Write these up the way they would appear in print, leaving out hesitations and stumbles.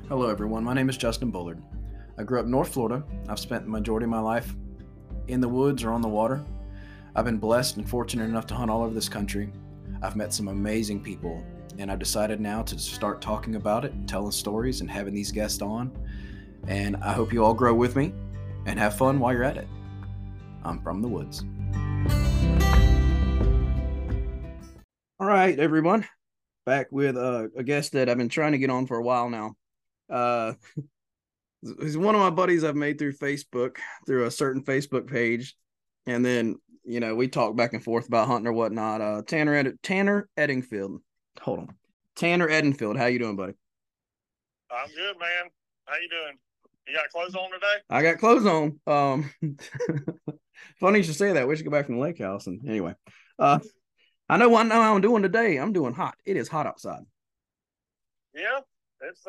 Hello, everyone. My name is Justin Bullard. I grew up in North Florida. I've spent the majority of my life in the woods or on the water. I've been blessed and fortunate enough to hunt all over this country. I've met some amazing people, and I've decided now to start talking about it, telling stories, and having these guests on. And I hope you all grow with me and have fun while you're at it. I'm from the woods. All right, everyone. Back with a guest that I've been trying to get on for a while now. He's one of my buddies I've made through Facebook, through a certain Facebook page. And then, we talk back and forth about hunting or whatnot. Tanner Eddingfield. Hold on. Tanner Eddingfield. How you doing, buddy? I'm good, man. How you doing? You got clothes on today? I got clothes on. Funny you should say that. We should go back from the lake house. And anyway, I know how I'm doing today. I'm doing hot. It is hot outside. Yeah, it's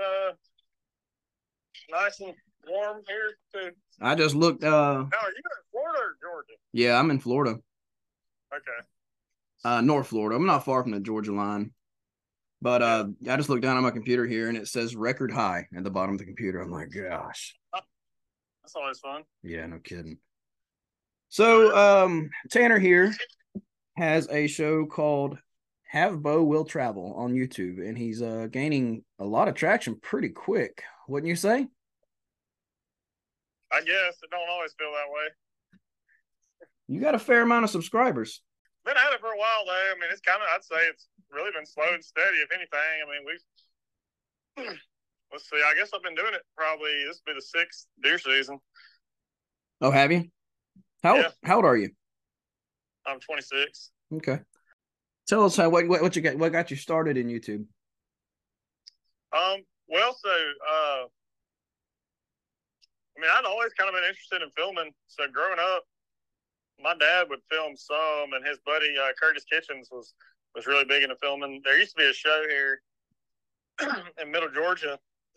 nice and warm here too. I just looked. Now, are you in Florida or Georgia? Yeah, I'm in Florida. Okay. North Florida. I'm not far from the Georgia line. But I just looked down on my computer here, and it says record high at the bottom of the computer. I'm like, gosh. That's always fun. Yeah, no kidding. So Tanner here has a show called Have Bo Will Travel on YouTube, and he's gaining a lot of traction pretty quick, wouldn't you say? I guess it don't always feel that way. You got a fair amount of subscribers. Been at it for a while though. I mean, I'd say it's really been slow and steady, if anything. I mean, let's see. I guess I've been doing it this will be the 6th deer season. Oh, have you? How old are you? I'm 26. Okay. Tell us what you got. What got you started in YouTube? I mean, I'd always kind of been interested in filming. So growing up, my dad would film some, and his buddy Curtis Kitchens was really big into filming. There used to be a show here in Middle Georgia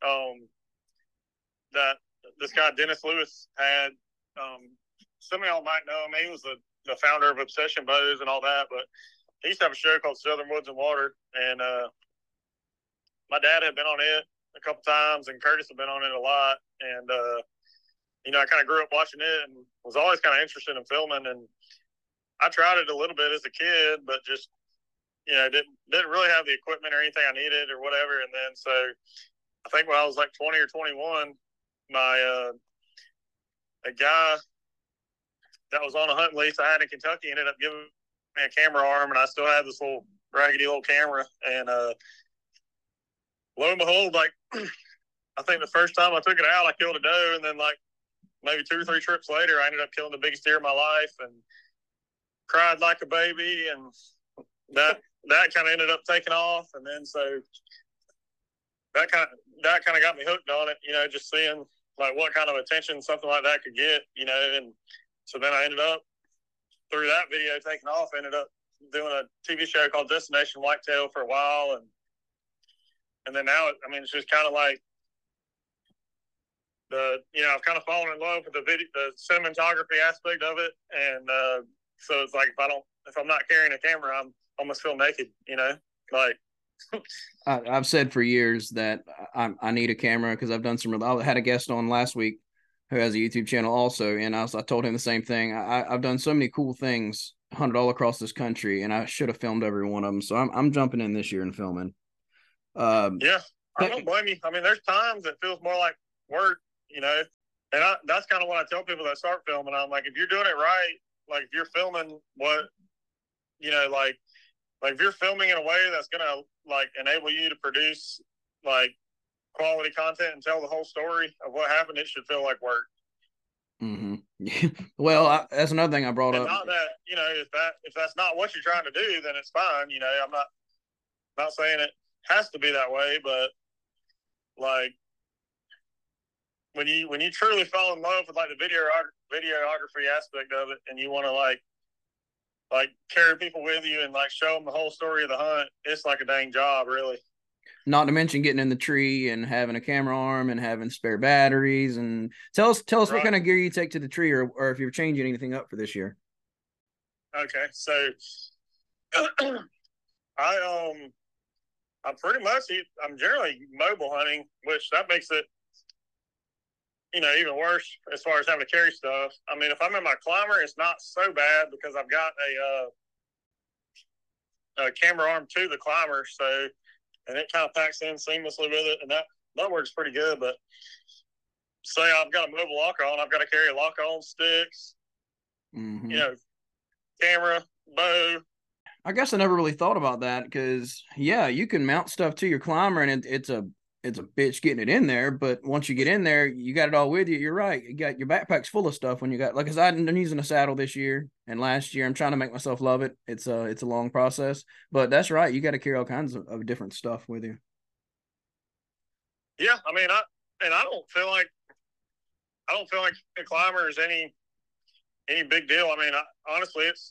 that this guy Dennis Lewis had. Some of y'all might know him. He was the founder of Obsession Bows and all that, but he used to have a show called Southern Woods and Water, and my dad had been on it a couple times, and Curtis had been on it a lot, and I kind of grew up watching it and was always kind of interested in filming, and I tried it a little bit as a kid, but just didn't really have the equipment or anything I needed or whatever. And then so I think when I was like 20 or 21, my a guy that was on a hunting lease I had in Kentucky ended up giving me a camera arm, and I still have this little raggedy little camera. And lo and behold, like I think the first time I took it out, I killed a doe, and then like maybe 2 or 3 trips later, I ended up killing the biggest deer of my life and cried like a baby, and that kind of ended up taking off. And then so that kind of got me hooked on it, just seeing like what kind of attention something like that could get, and so then I ended up, through that video taking off, ended up doing a TV show called Destination Whitetail for a while, and then now it's just kind of like I've kind of fallen in love with the cinematography aspect of it, and so it's like if I'm not carrying a camera, I'm almost feel naked, like. I've said for years that I need a camera because I've done I had a guest on last week who has a YouTube channel also, and I told him the same thing. I've done so many cool things, hunted all across this country, and I should have filmed every one of them. So I'm jumping in this year and filming. Yeah, I don't blame you. I mean, there's times it feels more like work, and that's kind of what I tell people that start filming. I'm like, if you're doing it right, like if you're filming what, like if you're filming in a way that's gonna like enable you to produce like quality content and tell the whole story of what happened, it should feel like work. Mm-hmm. Well, that's another thing I brought up. Not that if that's not what you're trying to do, then it's fine. I'm not saying it has to be that way, but like when you truly fall in love with like the videography aspect of it, and you want to like carry people with you and like show them the whole story of the hunt, it's like a dang job, really. Not to mention getting in the tree and having a camera arm and having spare batteries. And tell us right. What kind of gear you take to the tree, or if you're changing anything up for this year. Okay, so I I'm generally mobile hunting, which that makes it, even worse as far as having to carry stuff. I mean, if I'm in my climber, it's not so bad because I've got a camera arm to the climber, and it kind of packs in seamlessly with it, and that works pretty good. But say I've got a mobile lock on, I've got to carry a lock on, sticks, camera, bow. I guess I never really thought about that because, yeah, you can mount stuff to your climber and it's a bitch getting it in there. But once you get in there, you got it all with you. You're right. You got your backpack's full of stuff when you got, like, cause I'm using a saddle this year and last year. I'm trying to make myself love it. It's a long process, but that's right. You got to carry all kinds of different stuff with you. Yeah. I mean, I don't feel like a climber is any big deal. I mean, honestly, it's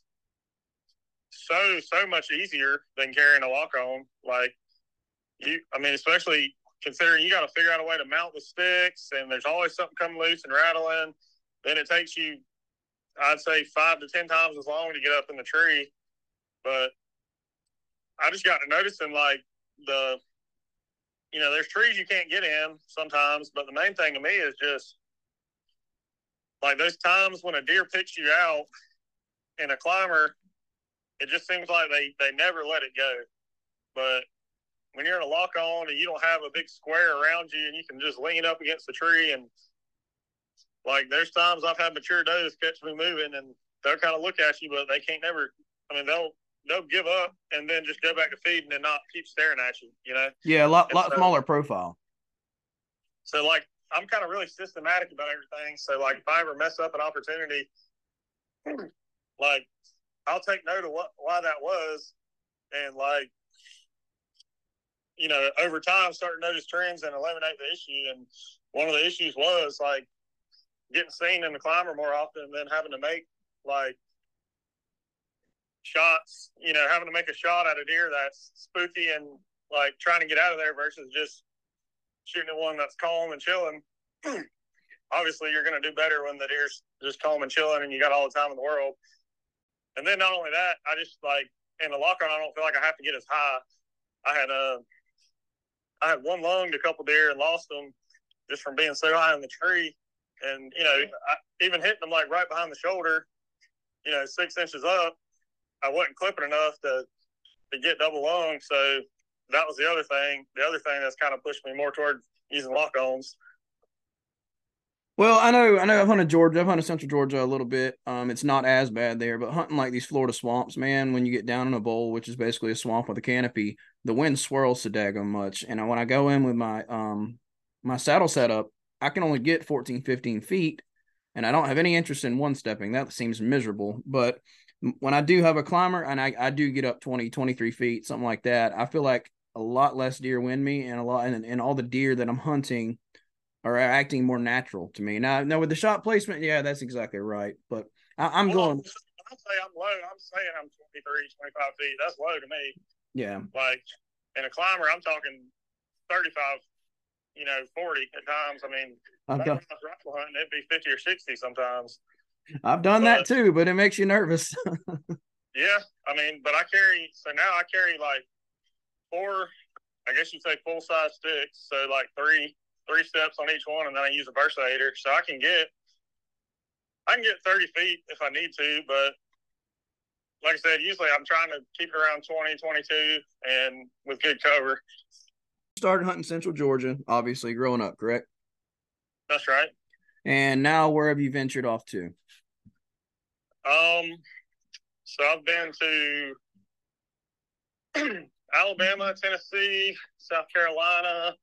so much easier than carrying a lock on. Like especially considering you got to figure out a way to mount the sticks, and there's always something coming loose and rattling. Then it takes you, I'd say, 5 to 10 times as long to get up in the tree. But I just got to noticing, like, there's trees you can't get in sometimes, but the main thing to me is just like those times when a deer picks you out in a climber, it just seems like they never let it go. But when you're in a lock on and you don't have a big square around you and you can just lean up against the tree, and like there's times I've had mature does catch me moving and they'll kind of look at you, but they can't never. I mean, they'll give up and then just go back to feeding and not keep staring at you. Yeah, a lot smaller profile. So like I'm kind of really systematic about everything. So like if I ever mess up an opportunity, like I'll take note of why that was, and like over time start to notice trends and eliminate the issue. And one of the issues was like getting seen in the climber more often than having to make like shots, having to make a shot at a deer that's spooky and like trying to get out of there versus just shooting at one that's calm and chilling. Obviously you're going to do better when the deer's just calm and chilling and you got all the time in the world. And then not only that, I just like in the lock on, I don't feel like I have to get as high. I had one lunged a couple deer and lost them just from being so high in the tree. And, I even hitting them like right behind the shoulder, 6 inches up, I wasn't clipping enough to get double lung. So that was the other thing. The other thing that's kind of pushed me more toward using lock-ons. Well, I know I've hunted Georgia. I've hunted Central Georgia a little bit. It's not as bad there, but hunting like these Florida swamps, man, when you get down in a bowl, which is basically a swamp with a canopy, the wind swirls so daggone much. And when I go in with my my saddle setup, I can only get 14, 15 feet, and I don't have any interest in one stepping. That seems miserable. But when I do have a climber and I do get up 20, 23 feet, something like that, I feel like a lot less deer wind me, and and all the deer that I'm hunting are acting more natural to me. Now with the shot placement, yeah, that's exactly right. But I'm going. When I say I'm low, I'm saying I'm 23, 25 feet. That's low to me. Yeah. Like in a climber, I'm talking 35, 40 at times. I mean, when I was rifle hunting, it'd be 50 or 60 sometimes. I've done that too, but it makes you nervous. Yeah. I mean, but now I carry like 4, I guess you'd say full size sticks. So like three steps on each one, and then I use a Versator. So I can get 30 feet if I need to, but like I said, usually I'm trying to keep it around 20, 22 and with good cover. Started hunting Central Georgia, obviously growing up, correct? That's right. And now where have you ventured off to? So I've been to Alabama, Tennessee, South Carolina,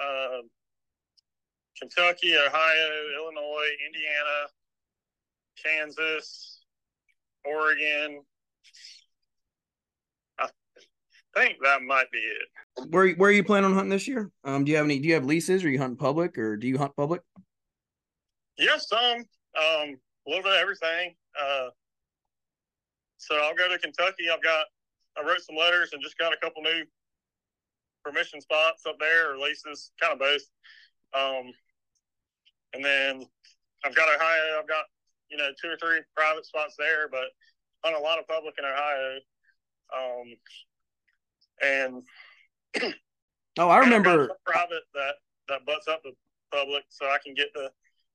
Kentucky, Ohio, Illinois, Indiana, Kansas, Oregon. I think that might be it. Where are you planning on hunting this year? Do you have leases, or you hunt public, or do you hunt public? Yeah, some. A little bit of everything. So I'll go to Kentucky. I wrote some letters and just got a couple new permission spots up there, or leases, kind of both. And then I've got Ohio. I've got 2 or 3 private spots there, but hunt a lot of public in Ohio. And Oh, I remember private that butts up the public, so I can get the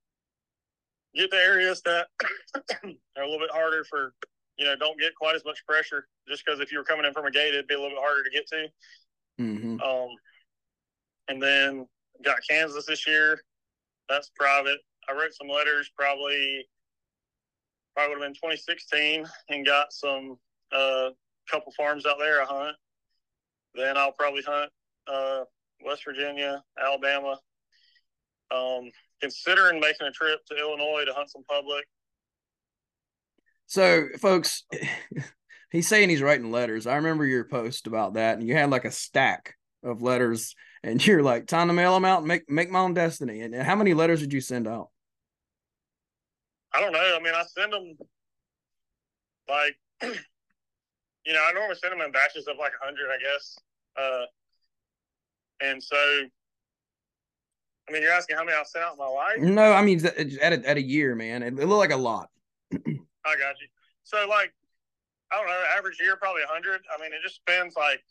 areas that are a little bit harder for, don't get quite as much pressure. Just because if you were coming in from a gate, it'd be a little bit harder to get to. Mm-hmm. And then got Kansas this year. That's private. I wrote some letters probably would have been 2016 and got some couple farms out there I hunt. Then I'll probably hunt West Virginia, Alabama. Considering making a trip to Illinois to hunt some public. So, folks, he's saying he's writing letters. I remember your post about that, and you had like a stack of letters, and you're like, time to mail them out and make my own destiny. And how many letters did you send out? I don't know. I mean, I send them like, I normally send them in batches of like 100, I guess. And so, I mean, you're asking how many I've sent out in my life? No, I mean, at a year, man. It looked like a lot. I got you. So, like, I don't know, average year, probably 100. I mean, it just depends, like,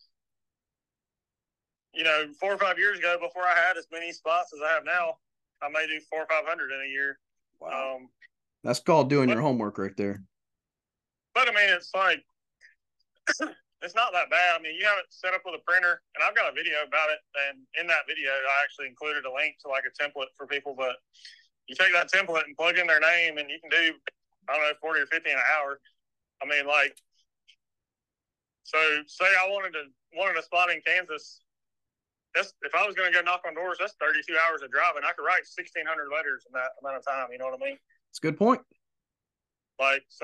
4 or 5 years ago, before I had as many spots as I have now, I may do 400 or 500 in a year. Wow. That's called doing your homework right there. But, I mean, it's like, it's not that bad. I mean, you have it set up with a printer, and I've got a video about it. And in that video, I actually included a link to like a template for people. But you take that template and plug in their name, and you can do, I don't know, 40 or 50 an hour. I mean, like, so say I wanted a spot in Kansas. If I was going to go knock on doors, that's 32 hours of driving. I could write 1,600 letters in that amount of time. You know what I mean? That's a good point. Like, so,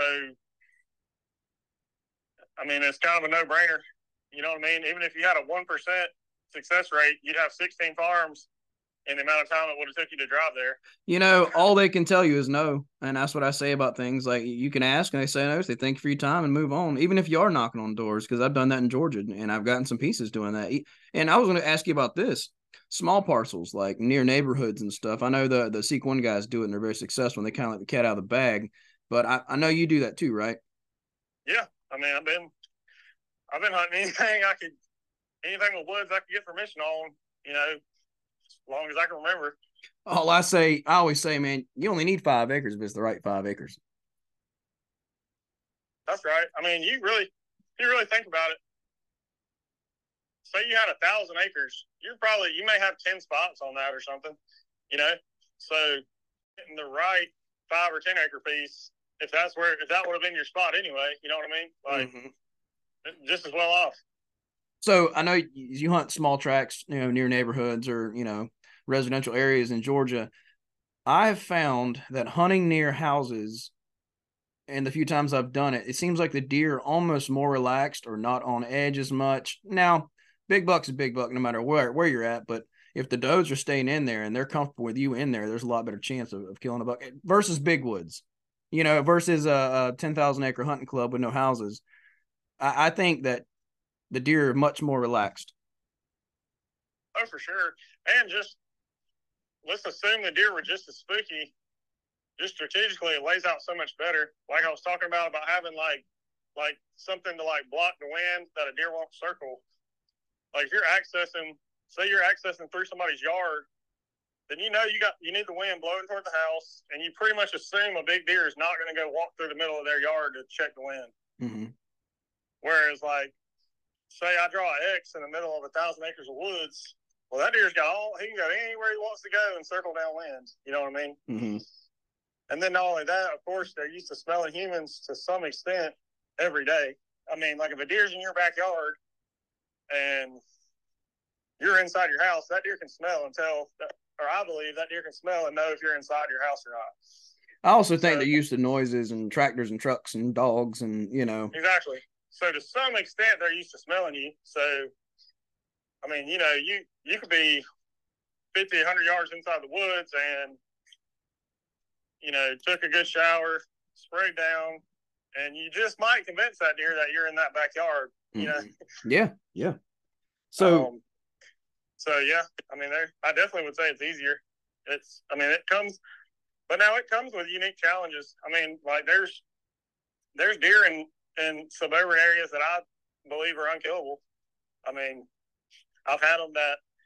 I mean, it's kind of a no-brainer. You know what I mean? Even if you had a 1% success rate, you'd have 16 farms in the amount of time it would have took you to drive there. All they can tell you is no. And that's what I say about things. Like, you can ask and they say no. They thank you for your time and move on. Even if you are knocking on doors, because I've done that in Georgia and I've gotten some pieces doing that. And I was going to ask you about this. Small parcels, like near neighborhoods and stuff. I know the Seek One guys do it and they're very successful and they kind of let the cat out of the bag. But I know you do that too, right? Yeah. I mean, I've been hunting anything with woods I could get permission on, as long as I can remember. I always say, man, you only need 5 acres if it's the right 5 acres. That's right. I mean, you really think about it. Say you had 1,000 acres, you may have 10 spots on that or something, So getting the right 5 or 10 acre piece, if that would have been your spot anyway, you know what I mean? Like, just as well off. So I know you hunt small tracts, near neighborhoods or, residential areas in Georgia. I've found that hunting near houses, and the few times I've done it, it seems like the deer are almost more relaxed or not on edge as much. Now, big buck's a big buck no matter where you're at, but if the does are staying in there and they're comfortable with you in there, there's a lot better chance of killing a buck versus big woods, versus a 10,000 acre hunting club with no houses. I think that the deer are much more relaxed. Oh, for sure. And just let's assume the deer were just as spooky. Just strategically, it lays out so much better. Like I was talking about having like something to like block the wind that a deer won't circle. Like if you're accessing through somebody's yard, then you need the wind blowing toward the house, and you pretty much assume a big deer is not going to go walk through the middle of their yard to check the wind. Mm-hmm. Whereas, like, say I draw an X in the middle of 1,000 acres of woods, well, that deer's he can go anywhere he wants to go and circle downwind. You know what I mean? Mm-hmm. And then not only that, of course, they're used to smelling humans to some extent every day. I mean, like if a deer's in your backyard and you're inside your house, that deer can smell and tell, or I believe that deer can smell and know if you're inside your house or not. I also think they're used to noises and tractors and trucks and dogs and, Exactly. So to some extent, they're used to smelling you. So, I mean, you could be 50, 100 yards inside the woods and, took a good shower, sprayed down, and you just might convince that deer that you're in that backyard, Yeah. So yeah, I mean, I definitely would say it's easier. It comes with unique challenges. I mean, like there's deer in suburban areas that I believe are unkillable. I mean, I've had them that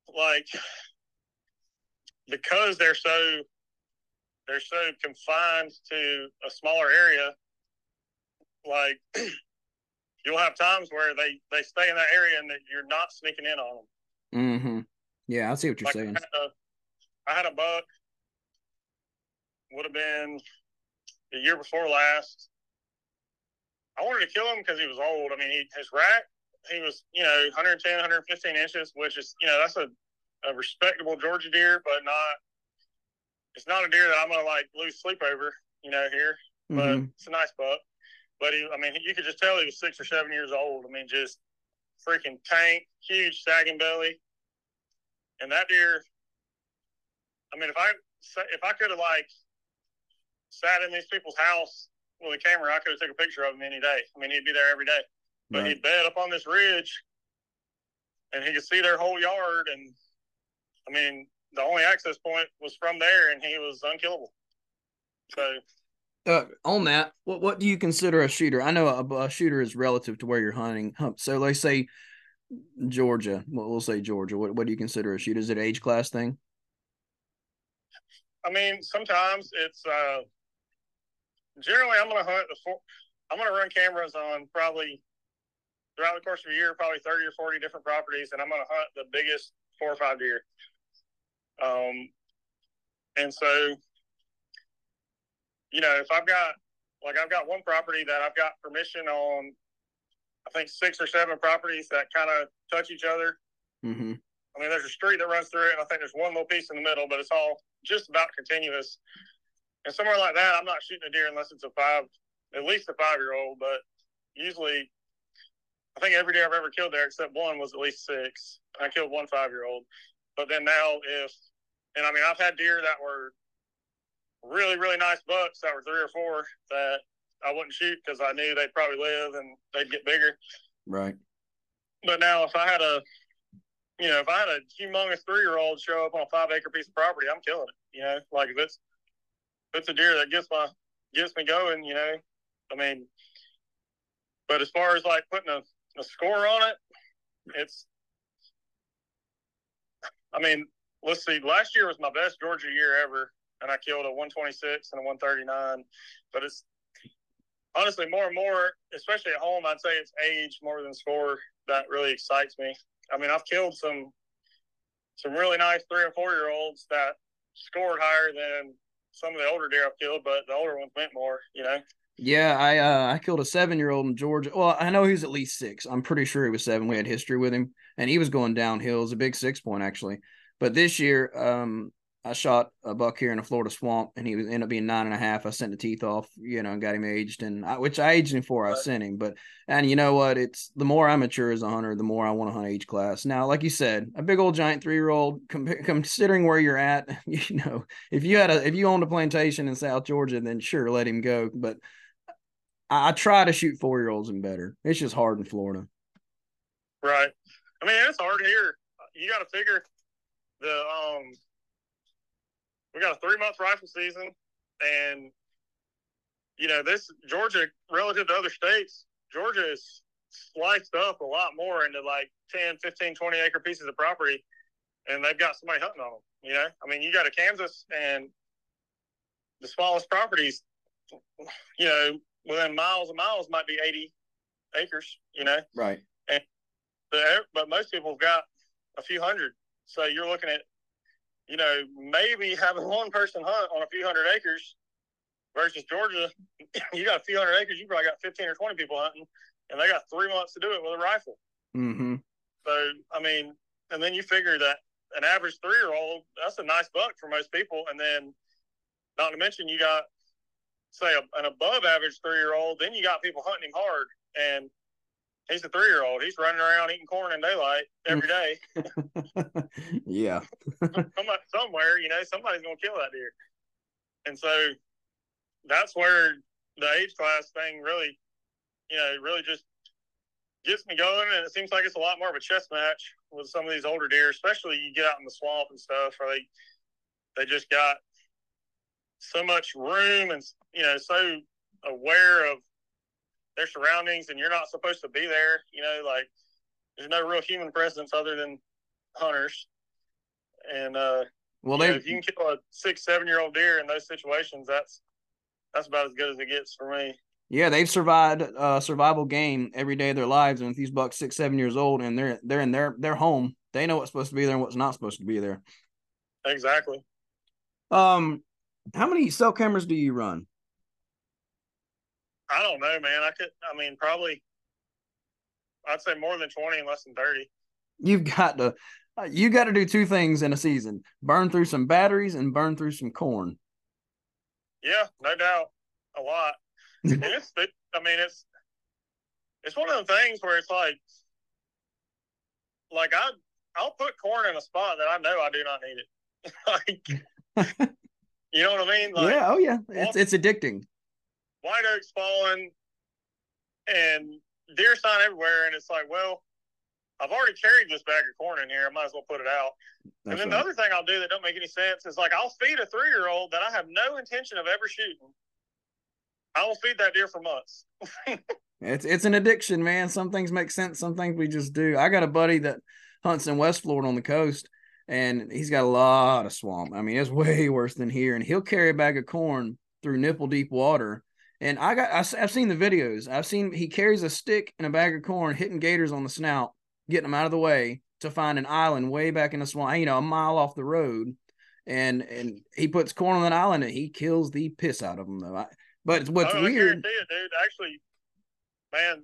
like because they're so confined to a smaller area, like you'll have times where they stay in that area and that you're not sneaking in on them. Mm-hmm. Yeah, I see what you're saying. I had a buck, would have been the year before last. I wanted to kill him because he was old. I mean, his rack, he was, 110, 115 inches, which is, that's a respectable Georgia deer, but it's not a deer that I'm going to like lose sleep over, here, but it's a nice buck. But you could just tell he was 6 or 7 years old. I mean, just freaking tank, huge sagging belly. And that deer, I mean, if I could have like sat in these people's house with a camera, I could have took a picture of him any day. I mean, he'd be there every day. But He'd bed up on this ridge, and he could see their whole yard. And I mean, the only access point was from there, and he was unkillable. So, on that, what do you consider a shooter? I know a shooter is relative to where you're hunting. So, let's say Georgia. We'll say Georgia. What do you consider a shooter? Is it an age class thing? I mean, sometimes it's generally I'm going to hunt I'm going to run cameras on probably throughout the course of a year, probably 30 or 40 different properties, and I'm going to hunt the biggest 4 or 5 deer. And so, if I've got one property that I've got permission on, I think 6 or 7 properties that kind of touch each other. Mm-hmm. I mean, there's a street that runs through it, and I think there's one little piece in the middle, but it's all just about continuous. And somewhere like that, I'm not shooting a deer unless it's at least a 5-year-old, but usually I think every deer I've ever killed there except one was at least 6. I killed one 5-year-old. But then now I've had deer that were really, really nice bucks that were 3 or 4 that I wouldn't shoot because I knew they'd probably live and they'd get bigger. Right. But now if I had a humongous 3-year-old show up on a 5-acre piece of property, I'm killing it. Like if it's a deer that gets me going, but as far as like putting a score on it, let's see. Last year was my best Georgia year ever, and I killed a 126 and a 139. But it's honestly more and more, especially at home, I'd say it's age more than score that really excites me. I mean, I've killed some really nice 3 or 4-year-olds that scored higher than some of the older deer I've killed, but the older ones meant more, Yeah, I killed a 7-year-old in Georgia. Well, I know he was at least 6. I'm pretty sure he was 7. We had history with him, and he was going downhill. It was a big 6-point actually. But this year, I shot a buck here in a Florida swamp, and he ended up being 9.5. I sent the teeth off, and got him aged, which I aged him for. I sent him, and you know what? It's the more I mature as a hunter, the more I want to hunt age class. Now, like you said, a big old giant 3-year-old, considering where you're at, if you owned a plantation in South Georgia, then sure, let him go. But I try to shoot 4-year-olds and better. It's just hard in Florida. Right. I mean, it's hard here. You got to figure we got a 3-month rifle season, and this Georgia, relative to other states, Georgia is sliced up a lot more into like 10, 15, 20 acre pieces of property, and they've got somebody hunting on them. I mean, you got a Kansas, and the smallest properties, within miles and miles might be 80 acres, Right. But most people have got a few hundred. So you're looking at, maybe having one person hunt on a few hundred acres versus Georgia. You got a few hundred acres, you probably got 15 or 20 people hunting, and they got 3 months to do it with a rifle. Mm-hmm. So, I mean, and then you figure that an average 3-year-old, that's a nice buck for most people. And then not to mention you got, say, an above average 3-year-old, then you got people hunting him hard. And he's a 3-year-old. He's running around eating corn in daylight every day. Yeah. Somewhere, somebody's going to kill that deer. And so that's where the age class thing really, really just gets me going. And it seems like it's a lot more of a chess match with some of these older deer, especially you get out in the swamp and stuff where they just got so much room and, so aware of their surroundings, and you're not supposed to be there. Like there's no real human presence other than hunters. And well, if you can kill a 6-7-year-old deer in those situations, that's about as good as it gets for me. Yeah, they've survived survival game every day of their lives, and if these bucks 6-7 years old and they're in their home, they know what's supposed to be there and what's not supposed to be there. Exactly. How many cell cameras do you run? I don't know, man. Probably I'd say more than 20 and less than 30. You got to do two things in a season: burn through some batteries and burn through some corn. Yeah, no doubt, a lot. And it's one of the things where it's like I'll put corn in a spot that I know I do not need it. Like, you know what I mean? Like, yeah, oh yeah, it's addicting. White oaks falling and deer sign everywhere, and it's like, well, I've already carried this bag of corn in here. I might as well put it out. And then the other thing I'll do that don't make any sense is like I'll feed a 3-year-old that I have no intention of ever shooting. I will feed that deer for months. It's an addiction, man. Some things make sense. Some things we just do. I got a buddy that hunts in West Florida on the coast, and he's got a lot of swamp. I mean, it's way worse than here. And he'll carry a bag of corn through nipple deep water. And I've seen the videos. I've seen he carries a stick and a bag of corn, hitting gators on the snout, getting them out of the way to find an island way back in the swamp, a mile off the road. And he puts corn on that island and he kills the piss out of them, though. But what's weird. I guarantee it, dude. Actually, man,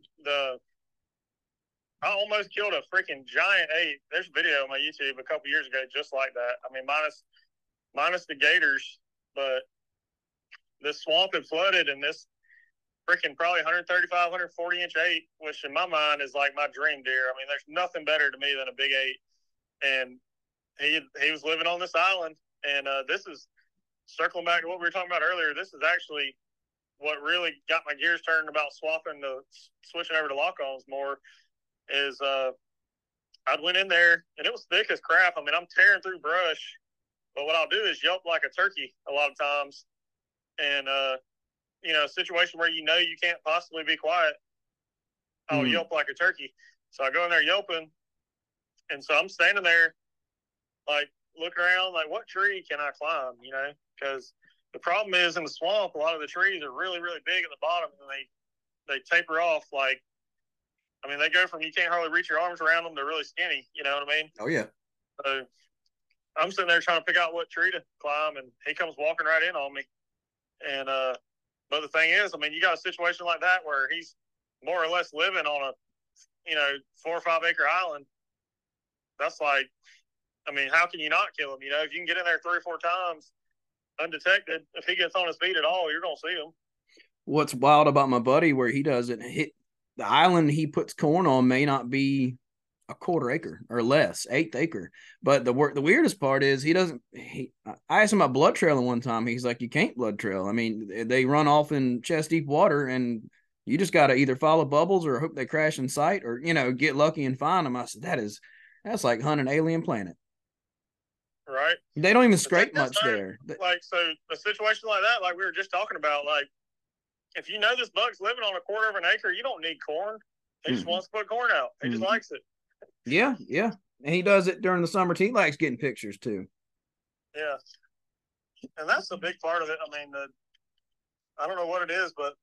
I almost killed a freaking giant 8. There's a video on my YouTube a couple years ago just like that. I mean, minus the gators, but this swamp had flooded, and this freaking probably 135, 140-inch 8, which in my mind is like my dream deer. I mean, there's nothing better to me than a big 8. And he was living on this island, and this is circling back to what we were talking about earlier. This is actually what really got my gears turned about switching over to lock-ons more is I went in there, and it was thick as crap. I mean, I'm tearing through brush, but what I'll do is yelp like a turkey a lot of times. And, a situation where you can't possibly be quiet, I'll yelp like a turkey. So I go in there yelping, and so I'm standing there, like, looking around, like, what tree can I climb, because the problem is in the swamp, a lot of the trees are really, really big at the bottom, and they taper off. Like, I mean, they go from you can't hardly reach your arms around them to really skinny. You know what I mean? Oh, yeah. So I'm sitting there trying to pick out what tree to climb, and he comes walking right in on me. And but the thing is, I mean, you got a situation like that where he's more or less living on a 4 or 5 acre island. That's like, I mean, how can you not kill him? If you can get in there 3 or 4 times undetected, if he gets on his feet at all, you're gonna see him. What's wild about my buddy where he does it, the island he puts corn on may not be a 1/4 acre or less, 1/8 acre. But the weirdest part is I asked him about blood trailing one time. He's like, you can't blood trail. I mean, they run off in chest deep water, and you just got to either follow bubbles or hope they crash in sight, or get lucky and find them. I said, that's like hunting an alien planet. Right. They don't even scrape much there. Like, so a situation like that, like we were just talking about, like, if you know this buck's living on a 1/4 of an acre, you don't need corn. He just wants to put corn out. He just likes it. Yeah, yeah. And he does it during the summer. He likes getting pictures too. Yeah. And that's a big part of it. I mean, I don't know what it is, but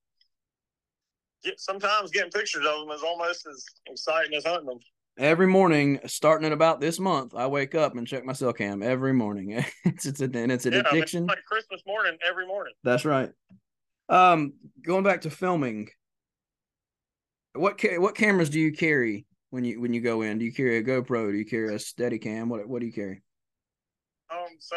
sometimes getting pictures of them is almost as exciting as hunting them. Every morning, starting at about this month, I wake up and check my cell cam every morning. it's an addiction. I mean, it's like Christmas morning every morning. That's right. Going back to filming, what cameras do you carry when you go in? Do you carry a GoPro? Do you carry a Steadicam? What do you carry? So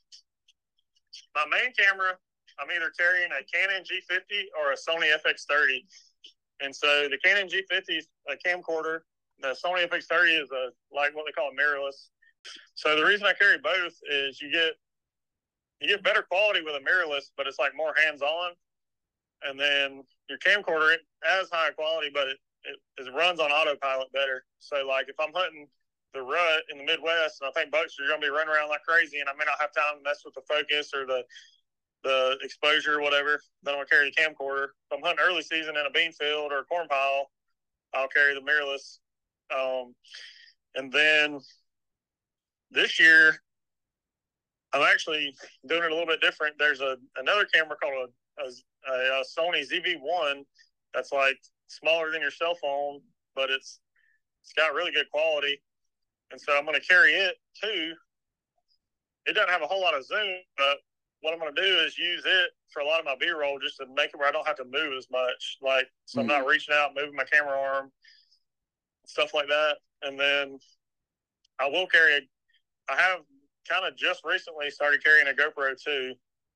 my main camera, I'm either carrying a Canon G50 or a Sony FX30. And so the Canon G50 is a camcorder. The Sony FX30 is like what they call a mirrorless. So the reason I carry both is you get better quality with a mirrorless, but it's like more hands-on. And then your camcorder, it has high quality, but it runs on autopilot better. So like if I'm hunting the rut in the Midwest, and I think bucks are going to be running around like crazy, and I may not have time to mess with the focus or the exposure or whatever, then I'm going to carry the camcorder. If I'm hunting early season in a bean field or a corn pile, I'll carry the mirrorless. And then this year, I'm actually doing it a little bit different. There's another camera called a Sony ZV-1 that's like smaller than your cell phone, but it's got really good quality. And so I'm going to carry it too. It doesn't have a whole lot of zoom, but what I'm going to do is use it for a lot of my B-roll just to make it where I don't have to move as much. Like, so I'm not reaching out, moving my camera arm, stuff like that. And then I will carry I have kind of just recently started carrying a GoPro too.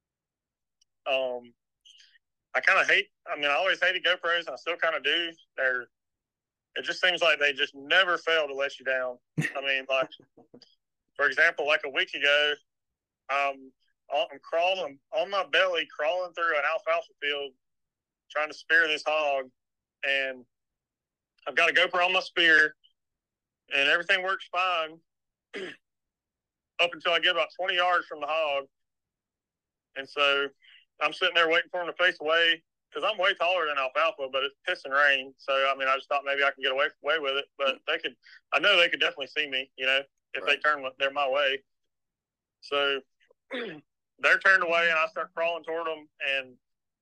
I kind of I always hated GoPros, and I still kind of do. It just seems like they just never fail to let you down. I mean, like, for example, like a week ago, I'm crawling on my belly, crawling through an alfalfa field, trying to spear this hog, and I've got a GoPro on my spear, and everything works fine up until I get about 20 yards from the hog. And so I'm sitting there waiting for him to face away because I'm way taller than alfalfa, but it's pissing rain. So, I mean, I just thought maybe I can get away with it. But I know they could definitely see me, if they turn my way. So they're turned away, and I start crawling toward them. And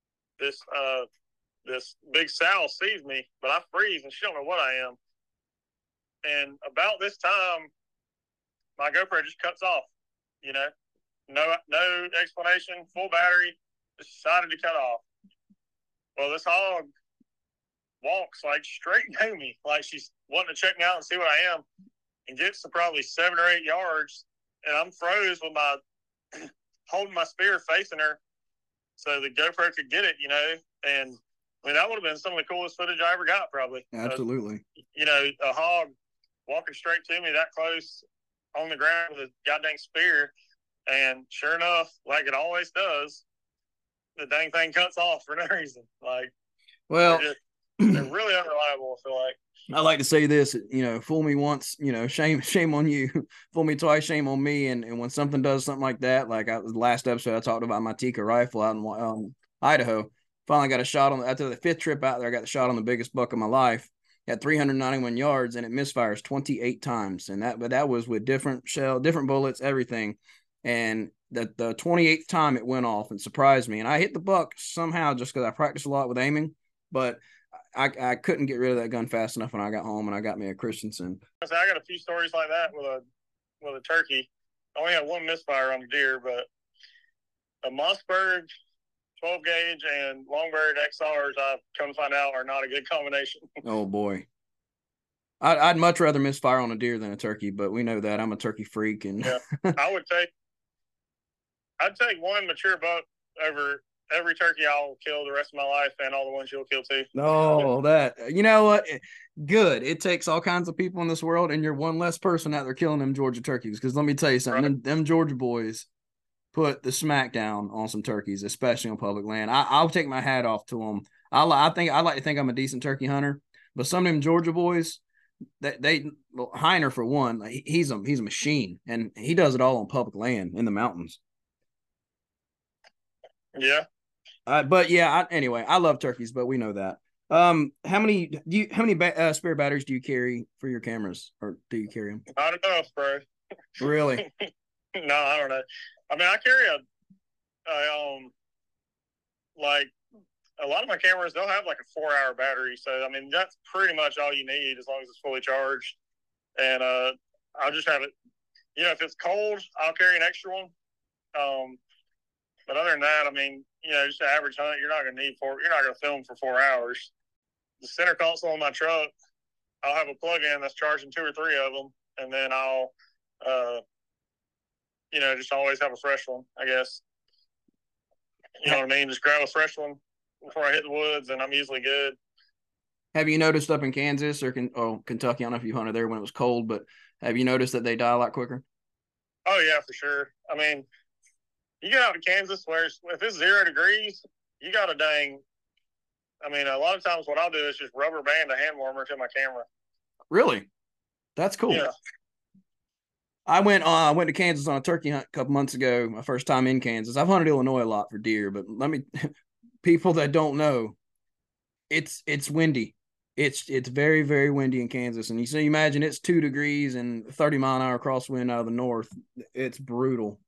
this big sow sees me, but I freeze, and she don't know what I am. And about this time, my GoPro just cuts off, no explanation, full battery, just decided to cut off. Well, this hog walks like straight to me, like she's wanting to check me out and see what I am, and gets to probably 7 or 8 yards, and I'm froze with my holding my spear facing her so the GoPro could get it, and I mean, that would have been some of the coolest footage I ever got, probably. Absolutely. A hog walking straight to me that close on the ground with a goddamn spear, and sure enough, like it always does, the dang thing cuts off for no reason. Like, well, they're really unreliable, I feel like. I like to say this, fool me once, shame on you. Fool me twice, shame on me. And when something does something like that, like the last episode, I talked about my Tikka rifle out in Idaho. Finally got a shot after the 5th trip out there, I got the shot on the biggest buck of my life at 391 yards, and it misfires 28 times. And that was with different bullets, everything. And the 28th time it went off and surprised me. And I hit the buck somehow just because I practiced a lot with aiming, but I couldn't get rid of that gun fast enough when I got home, and I got me a Christensen. I got a few stories like that with a turkey. I only had one misfire on a deer, but a Mossberg 12 gauge and Longbird XRs, I've come to find out, are not a good combination. Oh boy. I'd much rather misfire on a deer than a turkey, but we know that I'm a turkey freak. And yeah, I'd take one mature buck over every turkey I'll kill the rest of my life, and all the ones you'll kill too. Oh, you know what? Good. It takes all kinds of people in this world, and you're one less person out there killing them Georgia turkeys. Because let me tell you something, right. them Georgia boys put the smack down on some turkeys, especially on public land. I'll take my hat off to them. I like to think I'm a decent turkey hunter, but some of them Georgia boys, Heiner for one, he's a machine, and he does it all on public land in the mountains. Yeah. But yeah, anyway, I love turkeys, but we know that. How many spare batteries do you carry for your cameras, or do you carry them? I don't know, bro. Really? No, I don't know. I mean, I carry like a lot of my cameras, they'll have like a 4-hour battery. So, I mean, that's pretty much all you need as long as it's fully charged. And I'll just have it, if it's cold, I'll carry an extra one. But other than that, I mean, just an average hunt, you're not going to film for 4 hours. The center console in my truck, I'll have a plug-in that's charging 2 or 3 of them. And then I'll, just always have a fresh one, I guess. You know what I mean? Just grab a fresh one before I hit the woods, and I'm usually good. Have you noticed up in Kansas or Kentucky, I don't know if you hunted there when it was cold, but have you noticed that they die a lot quicker? Oh, yeah, for sure. I mean, you get out to Kansas where if it's 0 degrees, you got a lot of times what I'll do is just rubber band a hand warmer to my camera. Really? That's cool. Yeah. I went to Kansas on a turkey hunt a couple months ago, my first time in Kansas. I've hunted Illinois a lot for deer, but people that don't know, it's windy. It's very, very windy in Kansas. And you imagine it's 2 degrees and 30-mile-an-hour crosswind out of the north. It's brutal.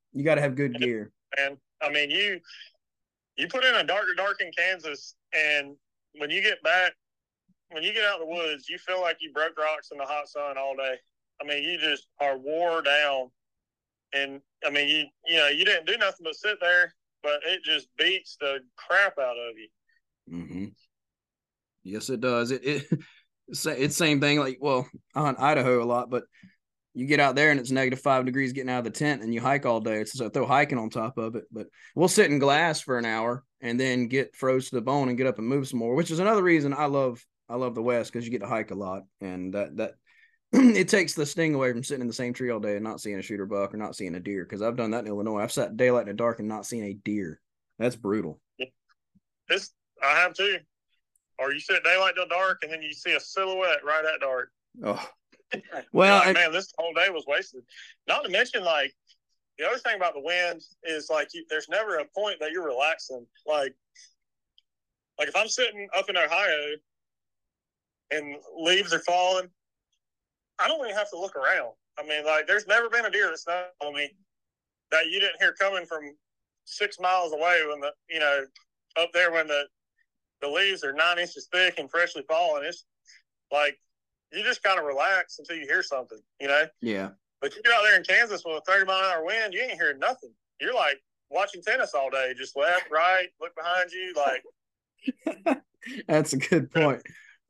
You got to have good gear. And I mean, you put in a dark in Kansas, and when you get back, when you get out of the woods, you feel like you broke rocks in the hot sun all day. I mean, you just are wore down. And I mean, you didn't do nothing but sit there, but it just beats the crap out of you. Mm-hmm. Yes, it does. It's same thing. Like, well, I hunt Idaho a lot, but you get out there and it's -5 degrees getting out of the tent, and you hike all day. It's so throw hiking on top of it. But we'll sit in glass for an hour and then get froze to the bone and get up and move some more, which is another reason I love the West, because you get to hike a lot, and that it takes the sting away from sitting in the same tree all day and not seeing a shooter buck or not seeing a deer. Because I've done that in Illinois. I've sat daylight in the dark and not seen a deer. That's brutal. I have too. Or you sit daylight till dark and then you see a silhouette right at dark. Oh, well, like, man, this whole day was wasted. Not to mention, like, the other thing about the wind is, like, there's never a point that you're relaxing. Like if I'm sitting up in Ohio and leaves are falling, I don't even have to look around. I mean, like, there's never been a deer that's not on me that you didn't hear coming from 6 miles away when up there when the leaves are 9 inches thick and freshly fallen. It's like, you just kind of relax until you hear something, Yeah. But you get out there in Kansas with a 30-mile-an-hour wind, you ain't hearing nothing. You're like watching tennis all day, just left, right, look behind you, like. That's a good point.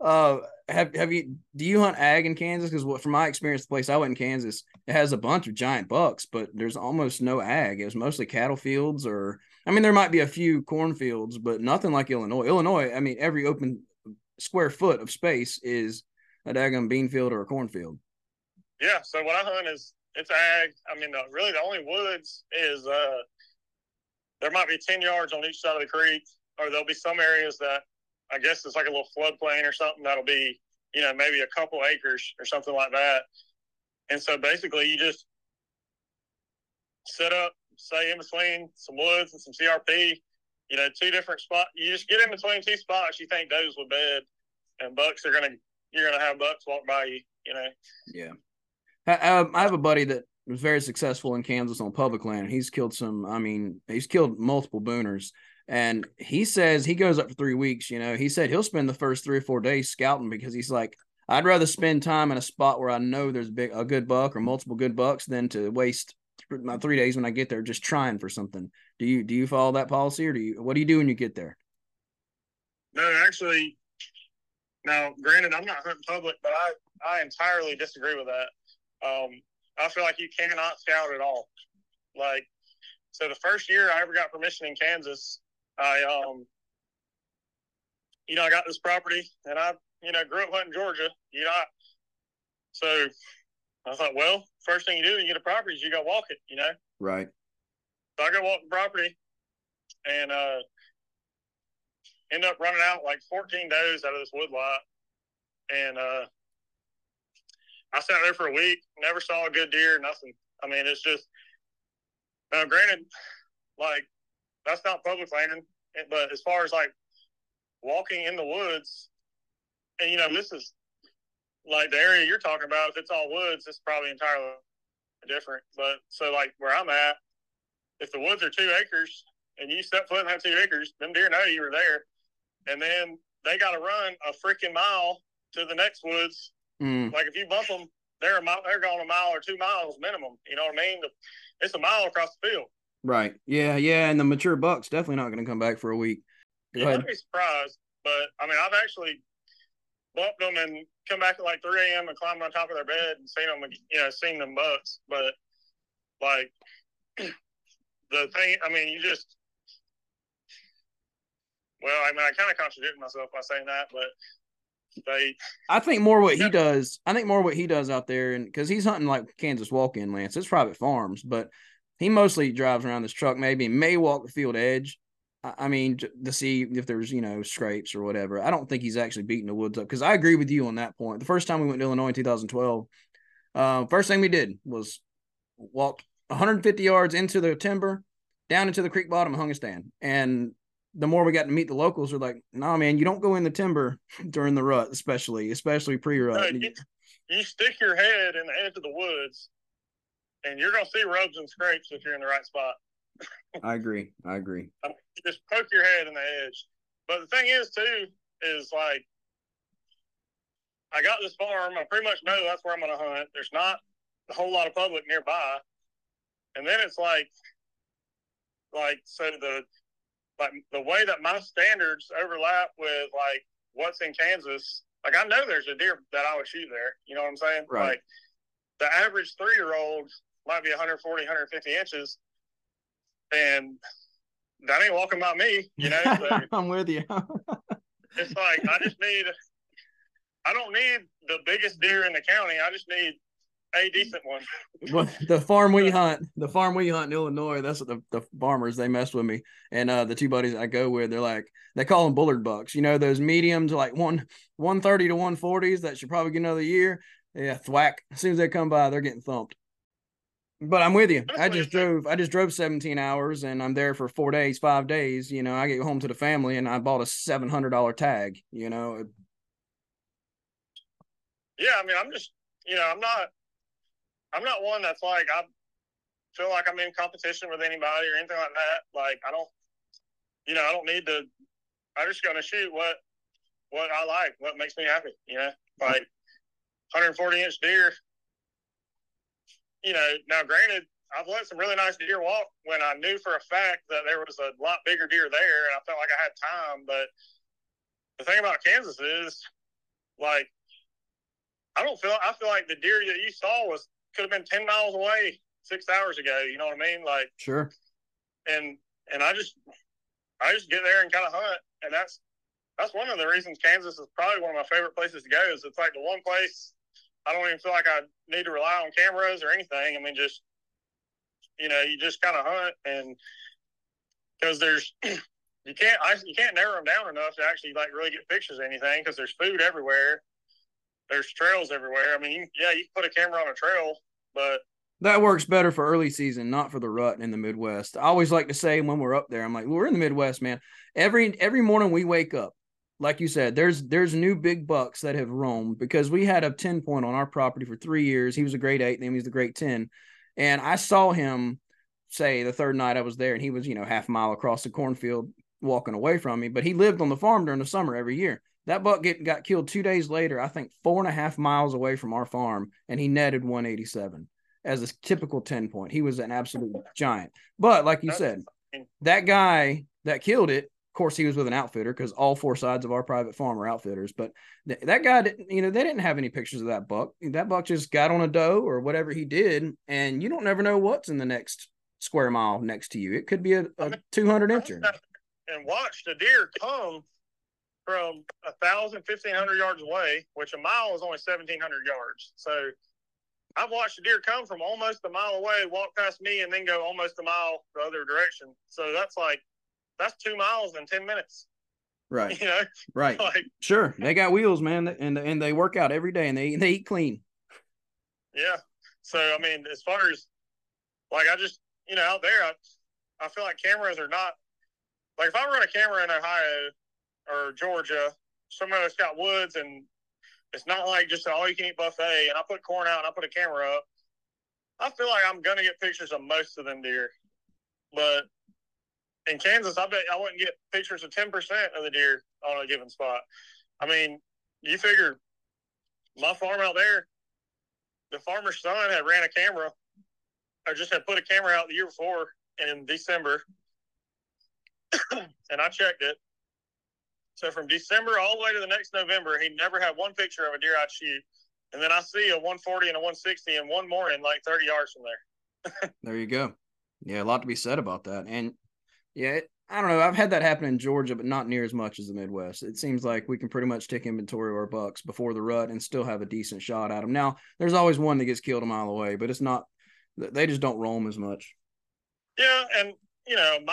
Do you hunt ag in Kansas? Because from my experience, the place I went in Kansas, it has a bunch of giant bucks, but there's almost no ag. It was mostly cattle fields, there might be a few cornfields, but nothing like Illinois. Illinois, I mean, every open square foot of space is a daggum bean field or a cornfield. Yeah, so what I hunt it's ag. I mean, really the only woods is there might be 10 yards on each side of the creek, or there'll be some areas that I guess it's like a little floodplain or something that'll be, maybe a couple acres or something like that. And so basically you just set up, say, in between some woods and some CRP, 2 different spots. You just get in between 2 spots you think does would bed, and you're going to have bucks walk by you, Yeah. I have a buddy that was very successful in Kansas on public land. He's killed he's killed multiple booners. And he says he goes up for 3 weeks. He said he'll spend the first 3 or 4 days scouting, because he's like, I'd rather spend time in a spot where I know there's a good buck or multiple good bucks than to waste my 3 days when I get there just trying for something. Do you follow that policy, or what do you do when you get there? No, actually, now, granted, I'm not hunting public, but I entirely disagree with that. I feel like you cannot scout at all. Like, so the first year I ever got permission in Kansas, I got this property, and I, grew up hunting Georgia, so I thought, well, first thing you do when you get a property is you go walk it, Right. So I go walk the property, and end up running out like 14 does out of this woodlot, and I sat there for a week, never saw a good deer, nothing. I mean, it's just, granted, like, that's not public landing, but as far as like walking in the woods, and this is like the area you're talking about, if it's all woods, it's probably entirely different. But so, like, where I'm at, if the woods are 2 acres and you step foot in that 2 acres, them deer know you were there. And then they got to run a freaking mile to the next woods. Like, if you bump them, they're going a mile or 2 miles minimum. You know what I mean? It's a mile across the field. Right. Yeah. And the mature buck's definitely not going to come back for a week. You might be surprised, but I mean, I've actually bumped them and come back at like 3 a.m. and climbed on top of their bed and seen them bucks. But like, the thing, I mean, I kind of contradicted myself by saying that, but I think more what he does out there, and because he's hunting like Kansas walk-in, Lance, it's private farms, but he mostly drives around this truck, may walk the field edge. I mean, to see if there's, scrapes or whatever. I don't think he's actually beating the woods up, because I agree with you on that point. The first time we went to Illinois in 2012, first thing we did was walk 150 yards into the timber, down into the creek bottom, and hung a stand. And the more we got to meet the locals, they're like, "No, man, you don't go in the timber during the rut, especially pre-rut." You stick your head in the edge of the woods, and you're gonna see rubs and scrapes if you're in the right spot. I agree. You just poke your head in the edge. But the thing is, too, is like I got this farm. I pretty much know that's where I'm going to hunt. There's not a whole lot of public nearby, and then it's like so the way that my standards overlap with like what's in Kansas. Like I know there's a deer that I would shoot there. You know what I'm saying? Right. Like the average 3-year-old might be 140, 150 inches, and that ain't walking by me. You know, so I'm with you. it's like I don't need the biggest deer in the county. I just need a decent one. Well, the farm we hunt in Illinois, that's what the farmers, they mess with me. And the two buddies I go with, they call them bullard bucks. You know, those mediums, like 130 to 140s that should probably get another year. Yeah, thwack. As soon as they come by, they're getting thumped. But I'm with you. I just drove 17 hours and I'm there for 4 days, 5 days. You know, I get home to the family and I bought a $700 tag, you know. Yeah, I mean, I'm just, you know, I'm not one that's like, I feel like I'm in competition with anybody or anything like that. Like, I don't need to, I just going to shoot what I like, what makes me happy, you know, like 140-inch deer, you know. Now granted, I've let some really nice deer walk when I knew for a fact that there was a lot bigger deer there and I felt like I had time. But the thing about Kansas is like, I feel like the deer that you saw could have been 10 miles away 6 hours ago. You know what I mean? Like, sure. And I just get there and kind of hunt. And that's one of the reasons Kansas is probably one of my favorite places to go. Is it's like the one place I don't even feel like I need to rely on cameras or anything. I mean, just, you know, you just kind of hunt, and because you can't narrow them down enough to actually like really get pictures of anything, because there's food everywhere. There's trails everywhere. I mean, you can put a camera on a trail, but that works better for early season, not for the rut in the Midwest. I always like to say when we're up there, I'm like, well, we're in the Midwest, man. Every morning we wake up, like you said, there's new big bucks that have roamed, because we had a 10 point on our property for 3 years. He was a grade 8, then he was the grade 10. And I saw him, say, the third night I was there, and he was, you know, half a mile across the cornfield walking away from me, but he lived on the farm during the summer every year. That buck got killed 2 days later, I think 4.5 miles away from our farm, and he netted 187 as a typical 10 point. He was an absolute giant. But like you said, that guy that killed it, of course, he was with an outfitter, because all 4 sides of our private farm are outfitters. But that guy, you know, they didn't have any pictures of that buck. That buck just got on a doe or whatever he did, and you don't never know what's in the next square mile next to you. It could be a 200 incher. And watched a deer come from 1,000, 1,500 yards away, which a mile is only 1,700 yards. So I've watched a deer come from almost a mile away, walk past me, and then go almost a mile the other direction. So that's 2 miles in 10 minutes. Right. You know? Right. Like, sure. They got wheels, man, and they work out every day, and they eat clean. Yeah. So, I mean, as far as, like, I just, you know, out there, I feel like cameras are not, like, if I run a camera in Ohio or Georgia, somewhere that's got woods, and it's not like just an all-you-can-eat buffet, and I put corn out and I put a camera up, I feel like I'm going to get pictures of most of them deer. But in Kansas, I bet I wouldn't get pictures of 10% of the deer on a given spot. I mean, you figure my farm out there, the farmer's son had ran a camera, or just had put a camera out the year before in December, and I checked it. So from December all the way to the next November, he never had one picture of a deer I'd shoot. And then I see a 140 and a 160 in one morning, like 30 yards from there. There you go. Yeah, a lot to be said about that. And yeah, I don't know. I've had that happen in Georgia, but not near as much as the Midwest. It seems like we can pretty much take inventory of our bucks before the rut and still have a decent shot at them. Now, there's always one that gets killed a mile away, but it's not, they just don't roam as much. Yeah, and, you know, a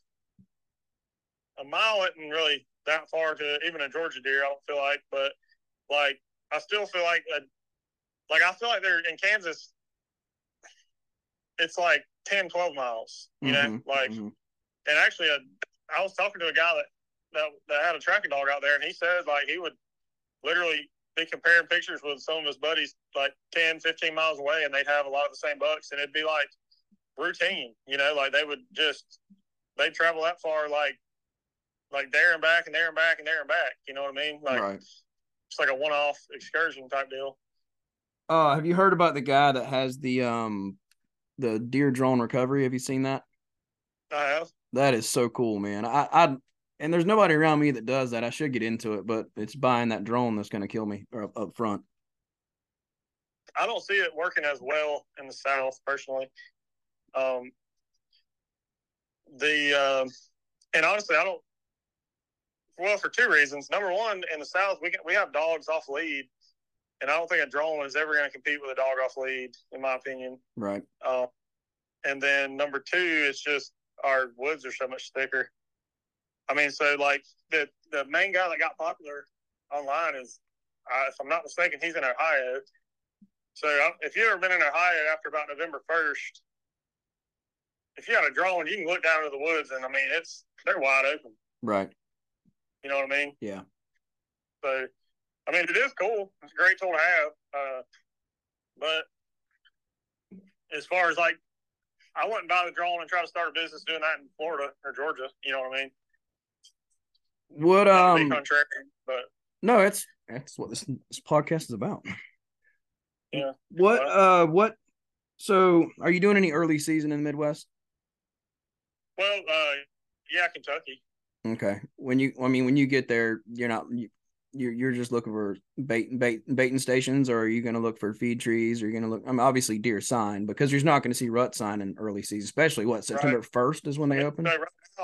mile isn't really that far to even a Georgia deer, I don't feel like. But, like, I still feel like, I feel like they're in Kansas, it's like 10, 12 miles, you know? Like, and actually, I was talking to a guy that had a tracking dog out there, and he said, like, he would literally be comparing pictures with some of his buddies like 10, 15 miles away, and they'd have a lot of the same bucks, and it'd be like routine, like they'd travel that far, like there and back and there and back and there and back. You know what I mean? Like, right. It's like a one-off excursion type deal. Have you heard about the guy that has the deer drone recovery? Have you seen that? I have. That is so cool, man. I and there's nobody around me that does that. I should get into it, but it's buying that drone that's going to kill me up front. I don't see it working as well in the South, personally. And honestly, I don't. Well, for two reasons. Number one, in the South, we have dogs off lead, and I don't think a drone is ever going to compete with a dog off lead, in my opinion. Right. And then number two, it's just our woods are so much thicker. I mean, so like the main guy that got popular online is, if I'm not mistaken, he's in Ohio. So if you've ever been in Ohio after about November 1st, if you got a drone, you can look down into the woods, and I mean, they're wide open. Right. You know what I mean? Yeah. So, I mean, it is cool. It's a great tool to have. But as far as like, I wouldn't buy the drone and try to start a business doing that in Florida or Georgia. You know what I mean? What contrary, but no, that's what this podcast is about. Yeah. What? So, are you doing any early season in the Midwest? Well, yeah, Kentucky. Okay. When you get there, you're just looking for baiting stations, or are you going to look for feed trees? Or are you going to look? I mean, obviously deer sign, because you're not going to see rut sign in early season, especially September 1st is when they open. So right now,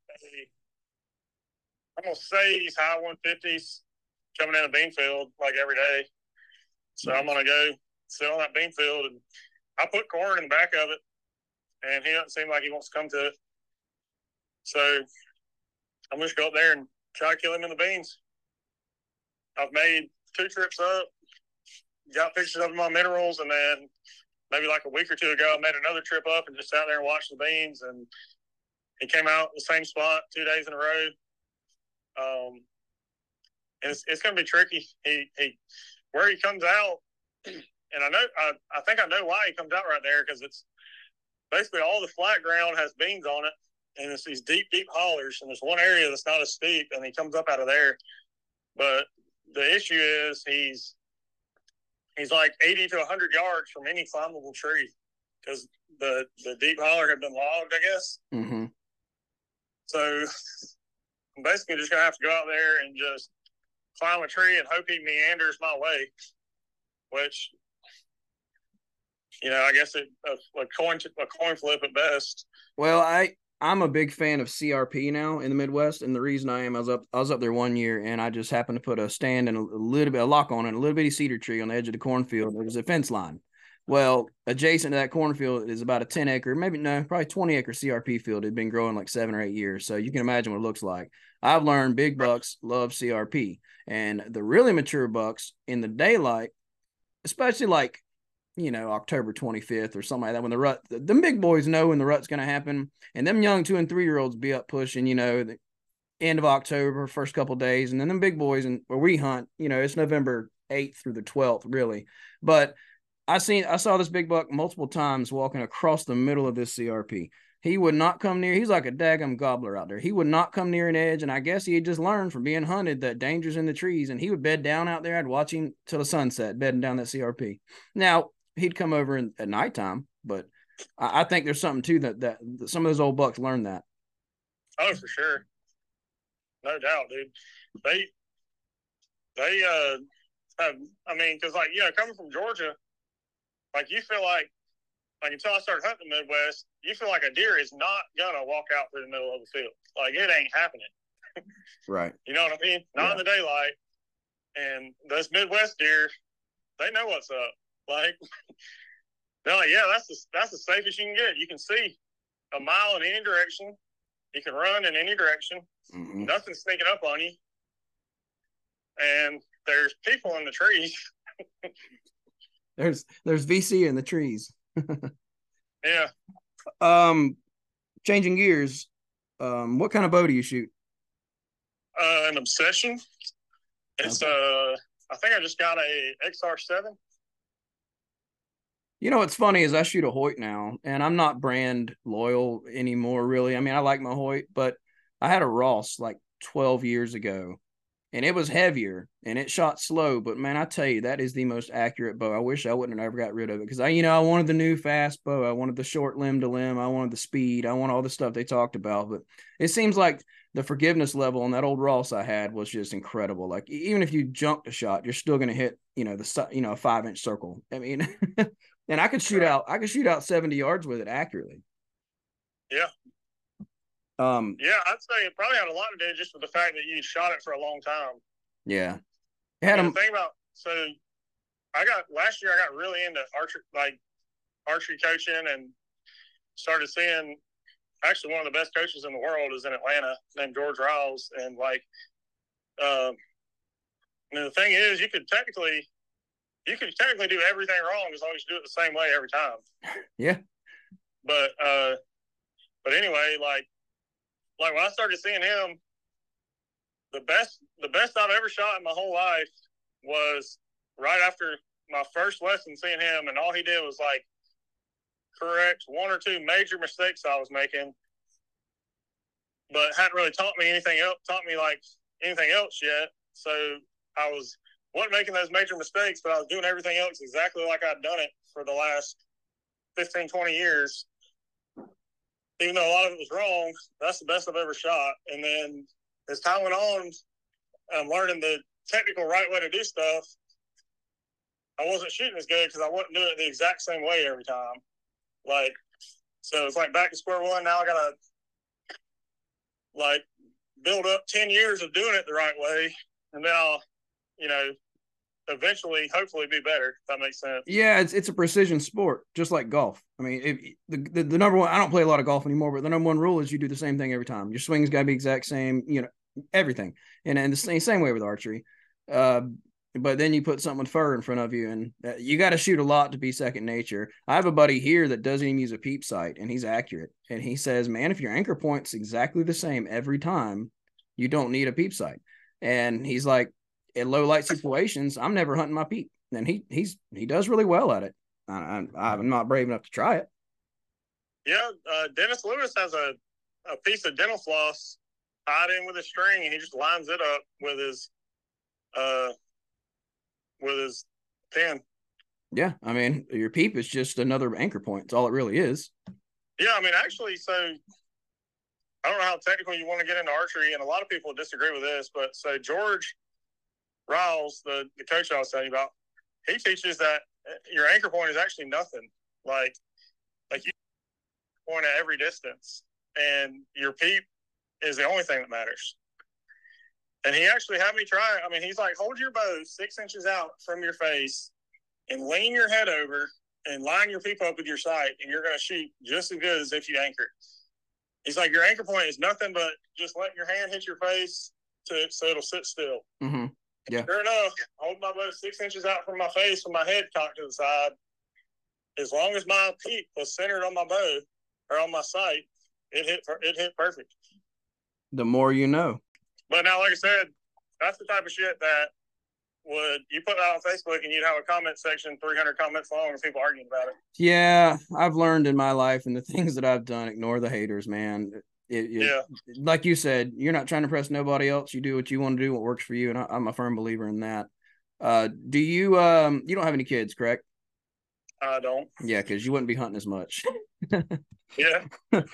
I'm gonna say these high 150s coming in a bean field like every day. So I'm gonna go sit on that bean field, and I put corn in the back of it, and he doesn't seem like he wants to come to it. So I'm just go up there and try to kill him in the beans. I've made 2 trips up, got pictures of my minerals, and then maybe like a week or two ago, I made another trip up and just sat there and watched the beans. And he came out in the same spot 2 days in a row. And it's going to be tricky. He where he comes out, and I think I know why he comes out right there, because it's basically all the flat ground has beans on it, and it's these deep hollers, and there's one area that's not as steep, and he comes up out of there. But the issue is he's like 80 to 100 yards from any climbable tree, because the deep holler had been logged, I guess. Mm-hmm. So I'm basically just gonna have to go out there and just climb a tree and hope he meanders my way, which, I guess a coin flip at best. Well, I'm a big fan of CRP now in the Midwest, and the reason I am, I was up there one year, and I just happened to put a stand and a lock on it, a little bitty cedar tree on the edge of the cornfield. It was a fence line. Well, adjacent to that cornfield is about a 10-acre, probably 20-acre CRP field. It had been growing like 7 or 8 years, so you can imagine what it looks like. I've learned big bucks love CRP, and the really mature bucks in the daylight, especially like, October 25th or something like that, when the rut, the big boys know when the rut's going to happen, and them young 2 and 3-year-olds be up pushing, the end of October, first couple of days, and then them big boys, and where we hunt, it's November 8th through the 12th, really. But I saw this big buck multiple times walking across the middle of this CRP. He would not come near. He's like a daggum gobbler out there. He would not come near an edge, and I guess he had just learned from being hunted that danger's in the trees, and he would bed down out there. I'd watch him till the sunset, bedding down that CRP. Now, he'd come over at nighttime, but I think there's something to that some of those old bucks learned that. Oh, for sure. No doubt, dude. They have, because coming from Georgia, you feel like until I started hunting the Midwest, you feel like a deer is not gonna walk out through the middle of the field. Like, it ain't happening. Right. You know what I mean? Not in the daylight. And those Midwest deer, they know what's up. Like, they're like, yeah, that's the safest you can get. You can see a mile in any direction. You can run in any direction. Mm-hmm. Nothing's sneaking up on you. And there's people in the trees. There's VC in the trees. Yeah. Changing gears. What kind of bow do you shoot? An Obsession. It's a I think I just got a XR7. You know what's funny is I shoot a Hoyt now, and I'm not brand loyal anymore, really. I mean, I like my Hoyt, but I had a Ross like 12 years ago, and it was heavier and it shot slow. But man, I tell you, that is the most accurate bow. I wish I wouldn't have ever got rid of it because I wanted the new fast bow. I wanted the short limb to limb. I wanted the speed. I want all the stuff they talked about. But it seems like the forgiveness level on that old Ross I had was just incredible. Like even if you jumped a shot, you're still going to hit, a 5-inch circle. I mean, and I could shoot out 70 yards with it accurately. Yeah. Yeah, I'd say it probably had a lot to do just with the fact that you shot it for a long time. Yeah. The thing about, last year I got really into archery coaching and started seeing actually one of the best coaches in the world is in Atlanta named George Riles. And the thing is you could technically do everything wrong as long as you do it the same way every time. Yeah. But anyway, like when I started seeing him, the best I've ever shot in my whole life was right after my first lesson seeing him, and all he did was like correct one or two major mistakes I was making, but hadn't really taught me anything else yet. So I wasn't making those major mistakes, but I was doing everything else exactly like I'd done it for the last 15, 20 years. Even though a lot of it was wrong, that's the best I've ever shot. And then as time went on, I'm learning the technical right way to do stuff. I wasn't shooting as good because I wasn't doing it the exact same way every time. So it's like back to square one. Now I got to build up 10 years of doing it the right way. And then I'll, eventually, hopefully be better, if that makes sense. Yeah, it's a precision sport, just like golf. I mean, the number one, I don't play a lot of golf anymore, but the number one rule is you do the same thing every time. Your swing's got to be exact same, everything. And the same way with archery. But then you put something with fur in front of you, and you got to shoot a lot to be second nature. I have a buddy here that doesn't even use a peep sight, and he's accurate. And he says, man, if your anchor point's exactly the same every time, you don't need a peep sight. And he's like, in low light situations, I'm never hunting my peep, and he does really well at it. I'm not brave enough to try it. Yeah, Dennis Lewis has a piece of dental floss tied in with a string, and he just lines it up with his pin. Yeah, I mean, your peep is just another anchor point. It's all it really is. Yeah, I mean, actually, so I don't know how technical you want to get into archery, and a lot of people disagree with this, but so George Riles, the coach I was telling you about, he teaches that your anchor point is actually nothing. Like you point at every distance, and your peep is the only thing that matters. And he actually had me try it. I mean, he's like, hold your bow 6 inches out from your face and lean your head over and line your peep up with your sight, and you're going to shoot just as good as if you anchored. He's like, your anchor point is nothing but just letting your hand hit your face so it'll sit still. Mm-hmm. Yeah. Sure enough, hold my bow 6 inches out from my face with my head cocked to the side. As long as my peep was centered on my bow or on my sight, it hit perfect. The more you know. But now, like I said, that's the type of shit that you put that on Facebook and you'd have a comment section 300 comments long of people arguing about it. Yeah, I've learned in my life and the things that I've done, ignore the haters, man. Yeah. Like you said, you're not trying to impress nobody else. You do what you want to do, what works for you. And I'm a firm believer in that. Do you, you don't have any kids, correct? I don't. Yeah. Cause you wouldn't be hunting as much. Yeah.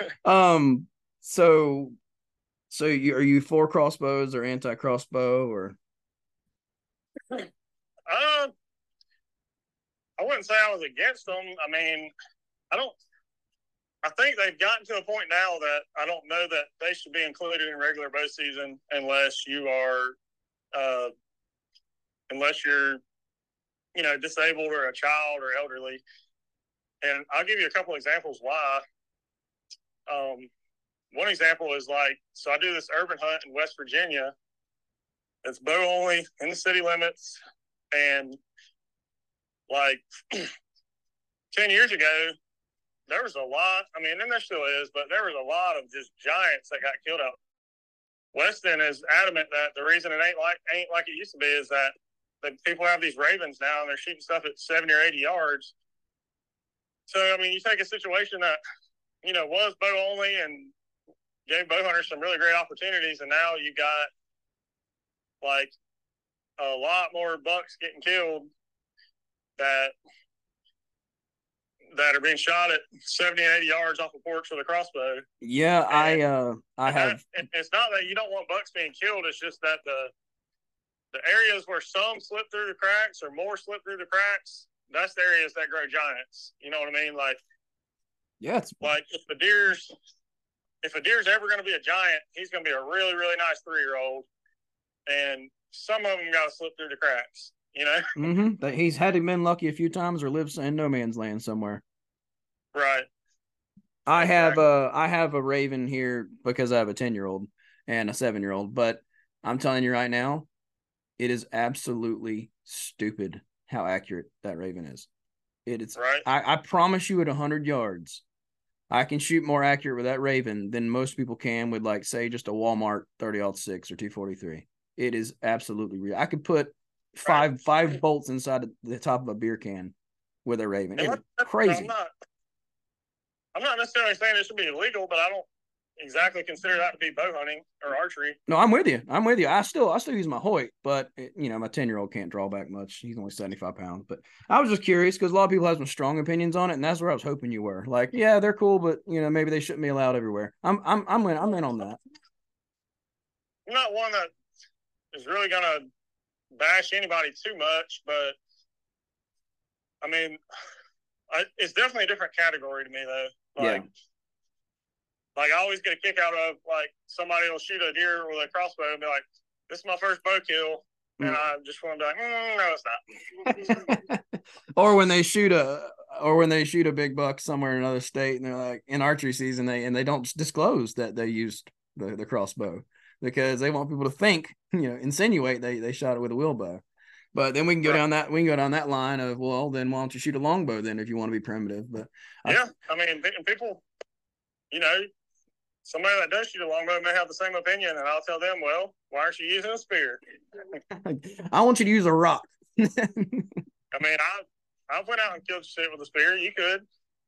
So are you for crossbows or anti-crossbow or? I wouldn't say I was against them. I mean, I think they've gotten to a point now that I don't know that they should be included in regular bow season unless you're, disabled or a child or elderly. And I'll give you a couple examples why. One example is so I do this urban hunt in West Virginia. It's bow only in the city limits. And 10 years ago, there was a lot, and there still is, but there was a lot of just giants that got killed out. Weston is adamant that the reason it ain't like it used to be is that people have these ravens now, and they're shooting stuff at 70 or 80 yards. So, I mean, you take a situation that, was bow only and gave bow hunters some really great opportunities, and now you got like a lot more bucks getting killed that are being shot at 70 and 80 yards off of porch with a crossbow. Yeah, I have. It's not that you don't want bucks being killed. It's just that the areas where some slip through the cracks or more slip through the cracks, that's the areas that grow giants. You know what I mean? Like, yeah, it's like if a deer's ever going to be a giant, he's going to be a really, really nice 3-year-old, and some of them got to slip through the cracks. Mm-hmm. He's had been lucky a few times or lives in no man's land somewhere. Right. I have a raven here because I have a 10-year-old and a 7-year-old, but I'm telling you right now, it is absolutely stupid how accurate that raven is. It is right. I promise you at 100 yards, I can shoot more accurate with that raven than most people can with, like, say, just a Walmart 30-06 or 243. It is absolutely real. I could put five bolts inside the top of a beer can with a raven. It's crazy. I'm not necessarily saying it should be illegal, but I don't exactly consider that to be bow hunting or archery. No, I'm with you. I still use my Hoyt, but my 10-year-old can't draw back much. He's only 75 pounds. But I was just curious because a lot of people have some strong opinions on it, and that's where I was hoping you were. Like, yeah, they're cool, but maybe they shouldn't be allowed everywhere. I'm in on that. I'm not one that is really gonna bash anybody too much, but I mean, it's definitely a different category to me, though. Like I always get a kick out of, like, somebody will shoot a deer with a crossbow and be like, "This is my first bow kill," and I just want to be like, "No, it's not." Or when they shoot a big buck somewhere in another state, and they're like, in archery season, they don't disclose that they used the crossbow because they want people to think, insinuate they shot it with a wheelbow. But then we can go down that line of, well, then why don't you shoot a longbow then if you want to be primitive? But I mean, people, somebody that does shoot a longbow may have the same opinion, and I'll tell them, well, why aren't you using a spear? I want you to use a rock. I mean, I went out and killed shit with a spear. You could.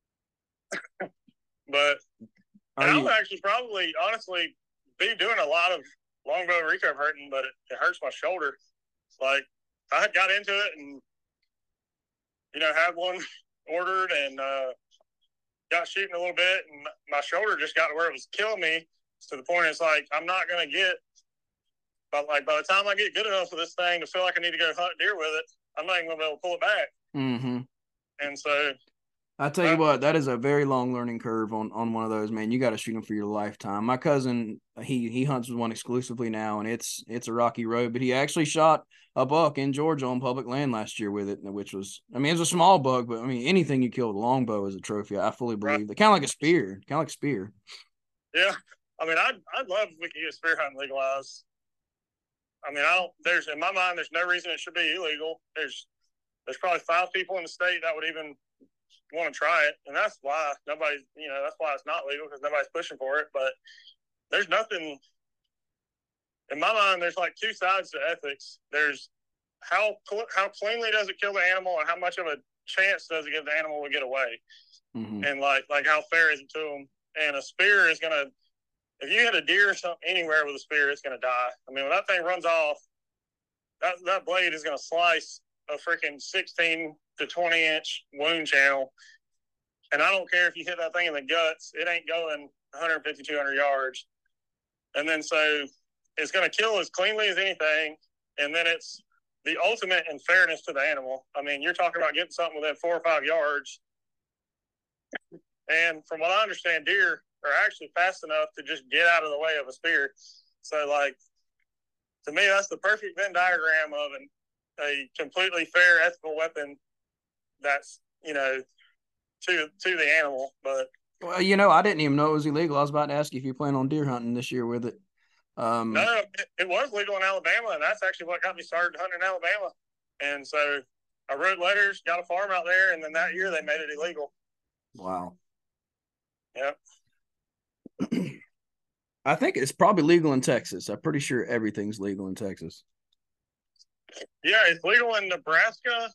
But I would actually probably, honestly, be doing a lot of longbow recurve hunting, but it hurts my shoulder. Like, I had got into it and, had one ordered and got shooting a little bit, and my shoulder just got to where it was killing me, to the point it's like, I'm not going to get, but like, by the time I get good enough with this thing to feel like I need to go hunt deer with it, I'm not even going to be able to pull it back. Mm-hmm. And so I tell you what, that is a very long learning curve on one of those, man. You got to shoot them for your lifetime. My cousin, he hunts with one exclusively now, and it's a rocky road, but he actually shot a buck in Georgia on public land last year with it, which was, it was a small buck, but anything you kill with a longbow is a trophy. I fully believe that. Kind of like a spear. Yeah. I'd love if we could get spear hunting legalized. In my mind, there's no reason it should be illegal. There's probably 5 people in the state that would even want to try it, and that's why nobody's, that's why it's not legal, because nobody's pushing for it. But there's nothing, in my mind, there's like 2 sides to ethics. There's how cleanly does it kill the animal, and how much of a chance does it give the animal to get away, and like how fair is it to them. And a spear is gonna, if you hit a deer or something anywhere with a spear, it's gonna die. When that thing runs off, that blade is gonna slice a freaking 16 to 20-inch wound channel, and I don't care if you hit that thing in the guts, it ain't going 150, 200 yards. And then so it's going to kill as cleanly as anything, and then it's the ultimate in fairness to the animal. You're talking about getting something within 4 or 5 yards, and from what I understand, deer are actually fast enough to just get out of the way of a spear. So, like, to me, that's the perfect Venn diagram of a completely fair, ethical weapon that's, to the animal. But well, I didn't even know it was illegal. I was about to ask you if you plan on deer hunting this year with it. No, it was legal in Alabama, and that's actually what got me started hunting in Alabama. And so I wrote letters, got a farm out there, and then that year they made it illegal. Wow. Yep. I think it's probably legal in Texas. I'm pretty sure everything's legal in Texas. Yeah, it's legal in Nebraska.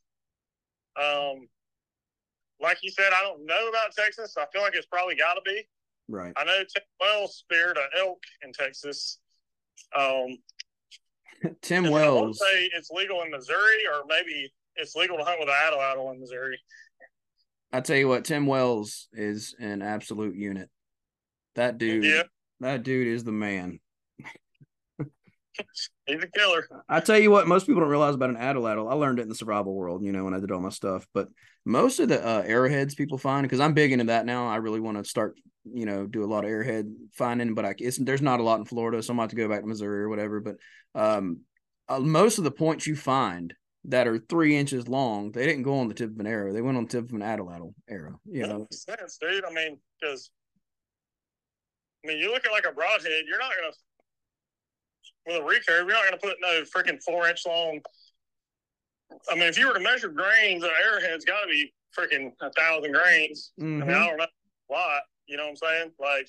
Like you said, I don't know about Texas. I feel like it's probably got to be. Right. I know Tim Wells speared an elk in Texas. Tim I Wells. want to say it's legal in Missouri, or maybe it's legal to hunt with an atlatl in Missouri. I tell you what, Tim Wells is an absolute unit. That dude is the man. He's a killer. I tell you what, most people don't realize about an atlatl. I learned it in the survival world, when I did all my stuff. But most of the arrowheads people find, because I'm big into that now. I really want to start, do a lot of arrowhead finding, but there's not a lot in Florida, so I'm about to go back to Missouri or whatever. But most of the points you find that are 3 inches long, they didn't go on the tip of an arrow. They went on the tip of an atlatl arrow. That makes sense, dude. Because you look at like a broadhead, you're not gonna, with a recurve, you're not gonna put no freaking 4-inch long. If you were to measure grains, an arrowhead's got to be freaking 1,000 grains. Mm-hmm. I don't know a lot. You know what I'm saying?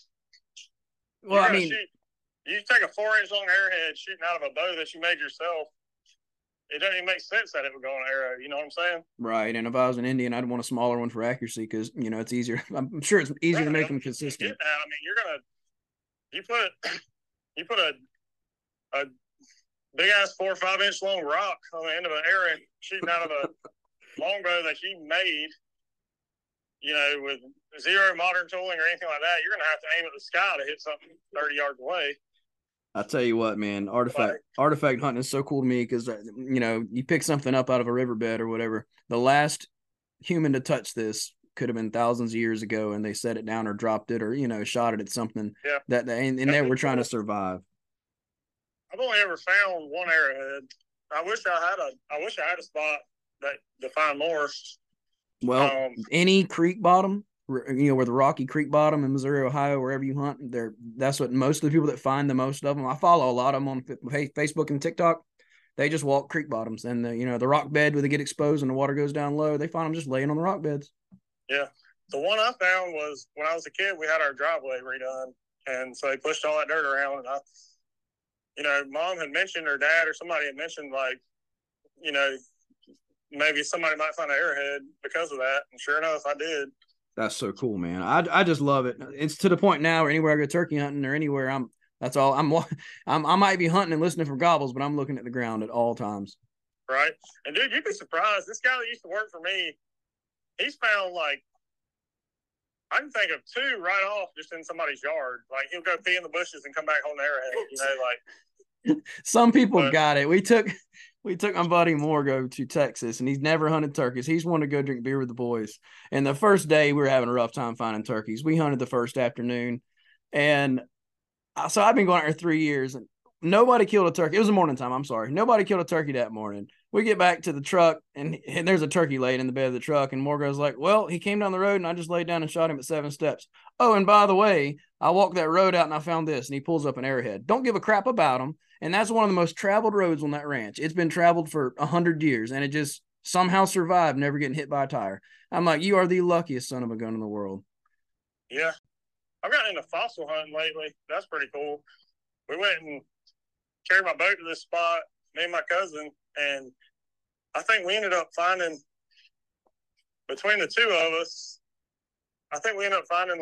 You take a 4-inch long arrowhead shooting out of a bow that you made yourself. It doesn't even make sense that it would go on an arrow. You know what I'm saying? Right. And if I was an Indian, I'd want a smaller one for accuracy because, it's easier. I'm sure it's easier to make them consistent. You put a big ass 4 or 5 inch long rock on the end of an arrow shooting out of a longbow that you made, with zero modern tooling or anything like that. You're going to have to aim at the sky to hit something 30 yards away. I tell you what, man, artifact hunting is so cool to me because, you pick something up out of a riverbed or whatever. The last human to touch this could have been thousands of years ago, and they set it down or dropped it or, shot it at something that they were trying to survive. I've only ever found one arrowhead. I wish I had a spot to find more. Well, any creek bottom, where the rocky creek bottom in Missouri, Ohio, wherever you hunt, that's what most of the people that find the most of them. I follow a lot of them on Facebook and TikTok. They just walk creek bottoms, and the rock bed where they get exposed and the water goes down low. They find them just laying on the rock beds. Yeah, the one I found was when I was a kid. We had our driveway redone, and so they pushed all that dirt around. And Mom had mentioned, or Dad or somebody had mentioned, maybe somebody might find an arrowhead because of that. And sure enough, I did. That's so cool, man. I just love it. It's to the point now where anywhere I go turkey hunting or anywhere, I might be hunting and listening for gobbles, but I'm looking at the ground at all times. Right. And dude, you'd be surprised. This guy that used to work for me, he's found I can think of 2 right off just in somebody's yard. He'll go pee in the bushes and come back home the arrowhead. Some people got it. We took my buddy Morgo to Texas, and he's never hunted turkeys. He's wanted to go drink beer with the boys. And the first day, we were having a rough time finding turkeys. We hunted the first afternoon, and so I've been going out there 3 years, and nobody killed a turkey. It was the morning time. I'm sorry. Nobody killed a turkey that morning. We get back to the truck, and there's a turkey laid in the bed of the truck, and Morgo's like, well, he came down the road, and I just laid down and shot him at 7 steps. Oh, and by the way, I walked that road out, and I found this, and he pulls up an arrowhead. Don't give a crap about him. And that's one of the most traveled roads on that ranch. It's been traveled for 100 years, and it just somehow survived, never getting hit by a tire. I'm like, you are the luckiest son of a gun in the world. Yeah. I've gotten into fossil hunting lately. That's pretty cool. We went and carried my boat to this spot, me and my cousin, and I think we ended up finding, between the 2 of us, I think we ended up finding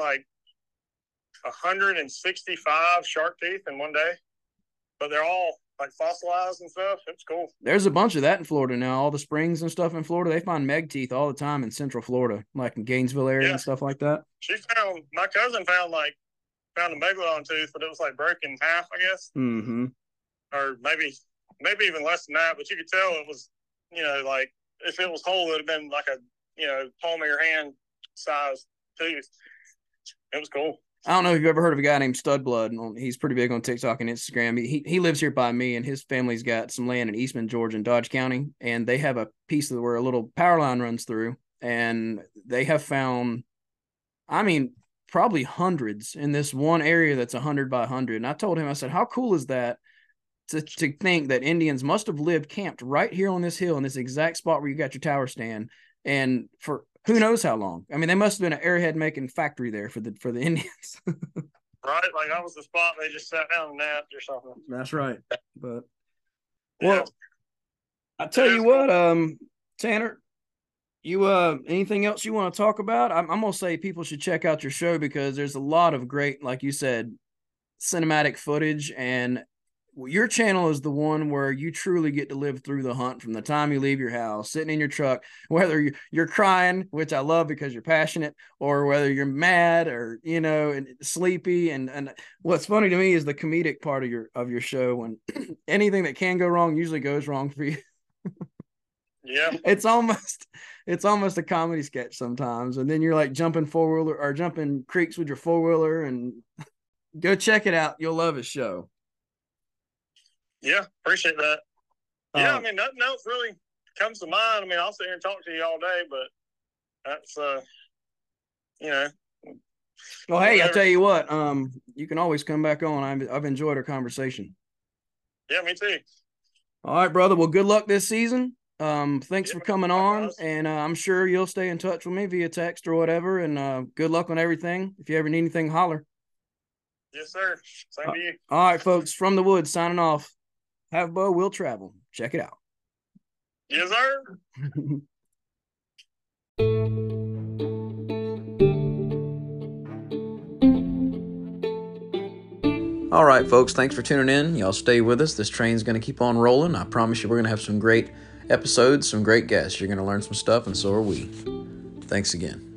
165 shark teeth in one day. But they're all fossilized and stuff. It's cool. There's a bunch of that in Florida now. All the springs and stuff in Florida, they find meg teeth all the time in Central Florida, like in Gainesville area and stuff like that. My cousin found a megalodon tooth, but it was broken in half, I guess. Mm-hmm. Or maybe even less than that. But you could tell it was, if it was whole, it would have been a palm of your hand size tooth. It was cool. I don't know if you've ever heard of a guy named Studblood. He's pretty big on TikTok and Instagram. He lives here by me, and his family's got some land in Eastman, Georgia, and Dodge County, and they have a piece of where a little power line runs through, and they have found, probably hundreds in this one area that's 100 by 100. And I told him, I said, how cool is that to think that Indians must have lived camped right here on this hill in this exact spot where you got your tower stand, and for who knows how long. They must have been an arrowhead making factory there for the Indians. Right, that was the spot they just sat down and napped or something. That's right. But well, I tell you what, Tanner, you anything else you want to talk about? I'm gonna say people should check out your show because there's a lot of great, like you said, cinematic footage, and your channel is the one where you truly get to live through the hunt from the time you leave your house, sitting in your truck, whether you're crying, which I love because you're passionate, or whether you're mad or and sleepy. And what's funny to me is the comedic part of your show when anything that can go wrong usually goes wrong for you. Yeah. It's almost a comedy sketch sometimes, and then you're like jumping four-wheeler or jumping creeks with your four-wheeler, and go check it out. You'll love his show. Yeah, appreciate that. Yeah, I mean, nothing else really comes to mind. I mean, I'll sit here and talk to you all day, but that's, Well, hey, I'll tell you what, you can always come back on. I've enjoyed our conversation. Yeah, me too. All right, brother. Well, good luck this season. Thanks for coming on, and I'm sure you'll stay in touch with me via text or whatever, and good luck on everything. If you ever need anything, holler. Yes, sir. Same to you. All right, folks, from the woods, signing off. Have Bo will travel. Check it out. Yes, sir. All right, folks, thanks for tuning in. Y'all stay with us. This train's going to keep on rolling. I promise you we're going to have some great episodes, some great guests. You're going to learn some stuff, and so are we. Thanks again.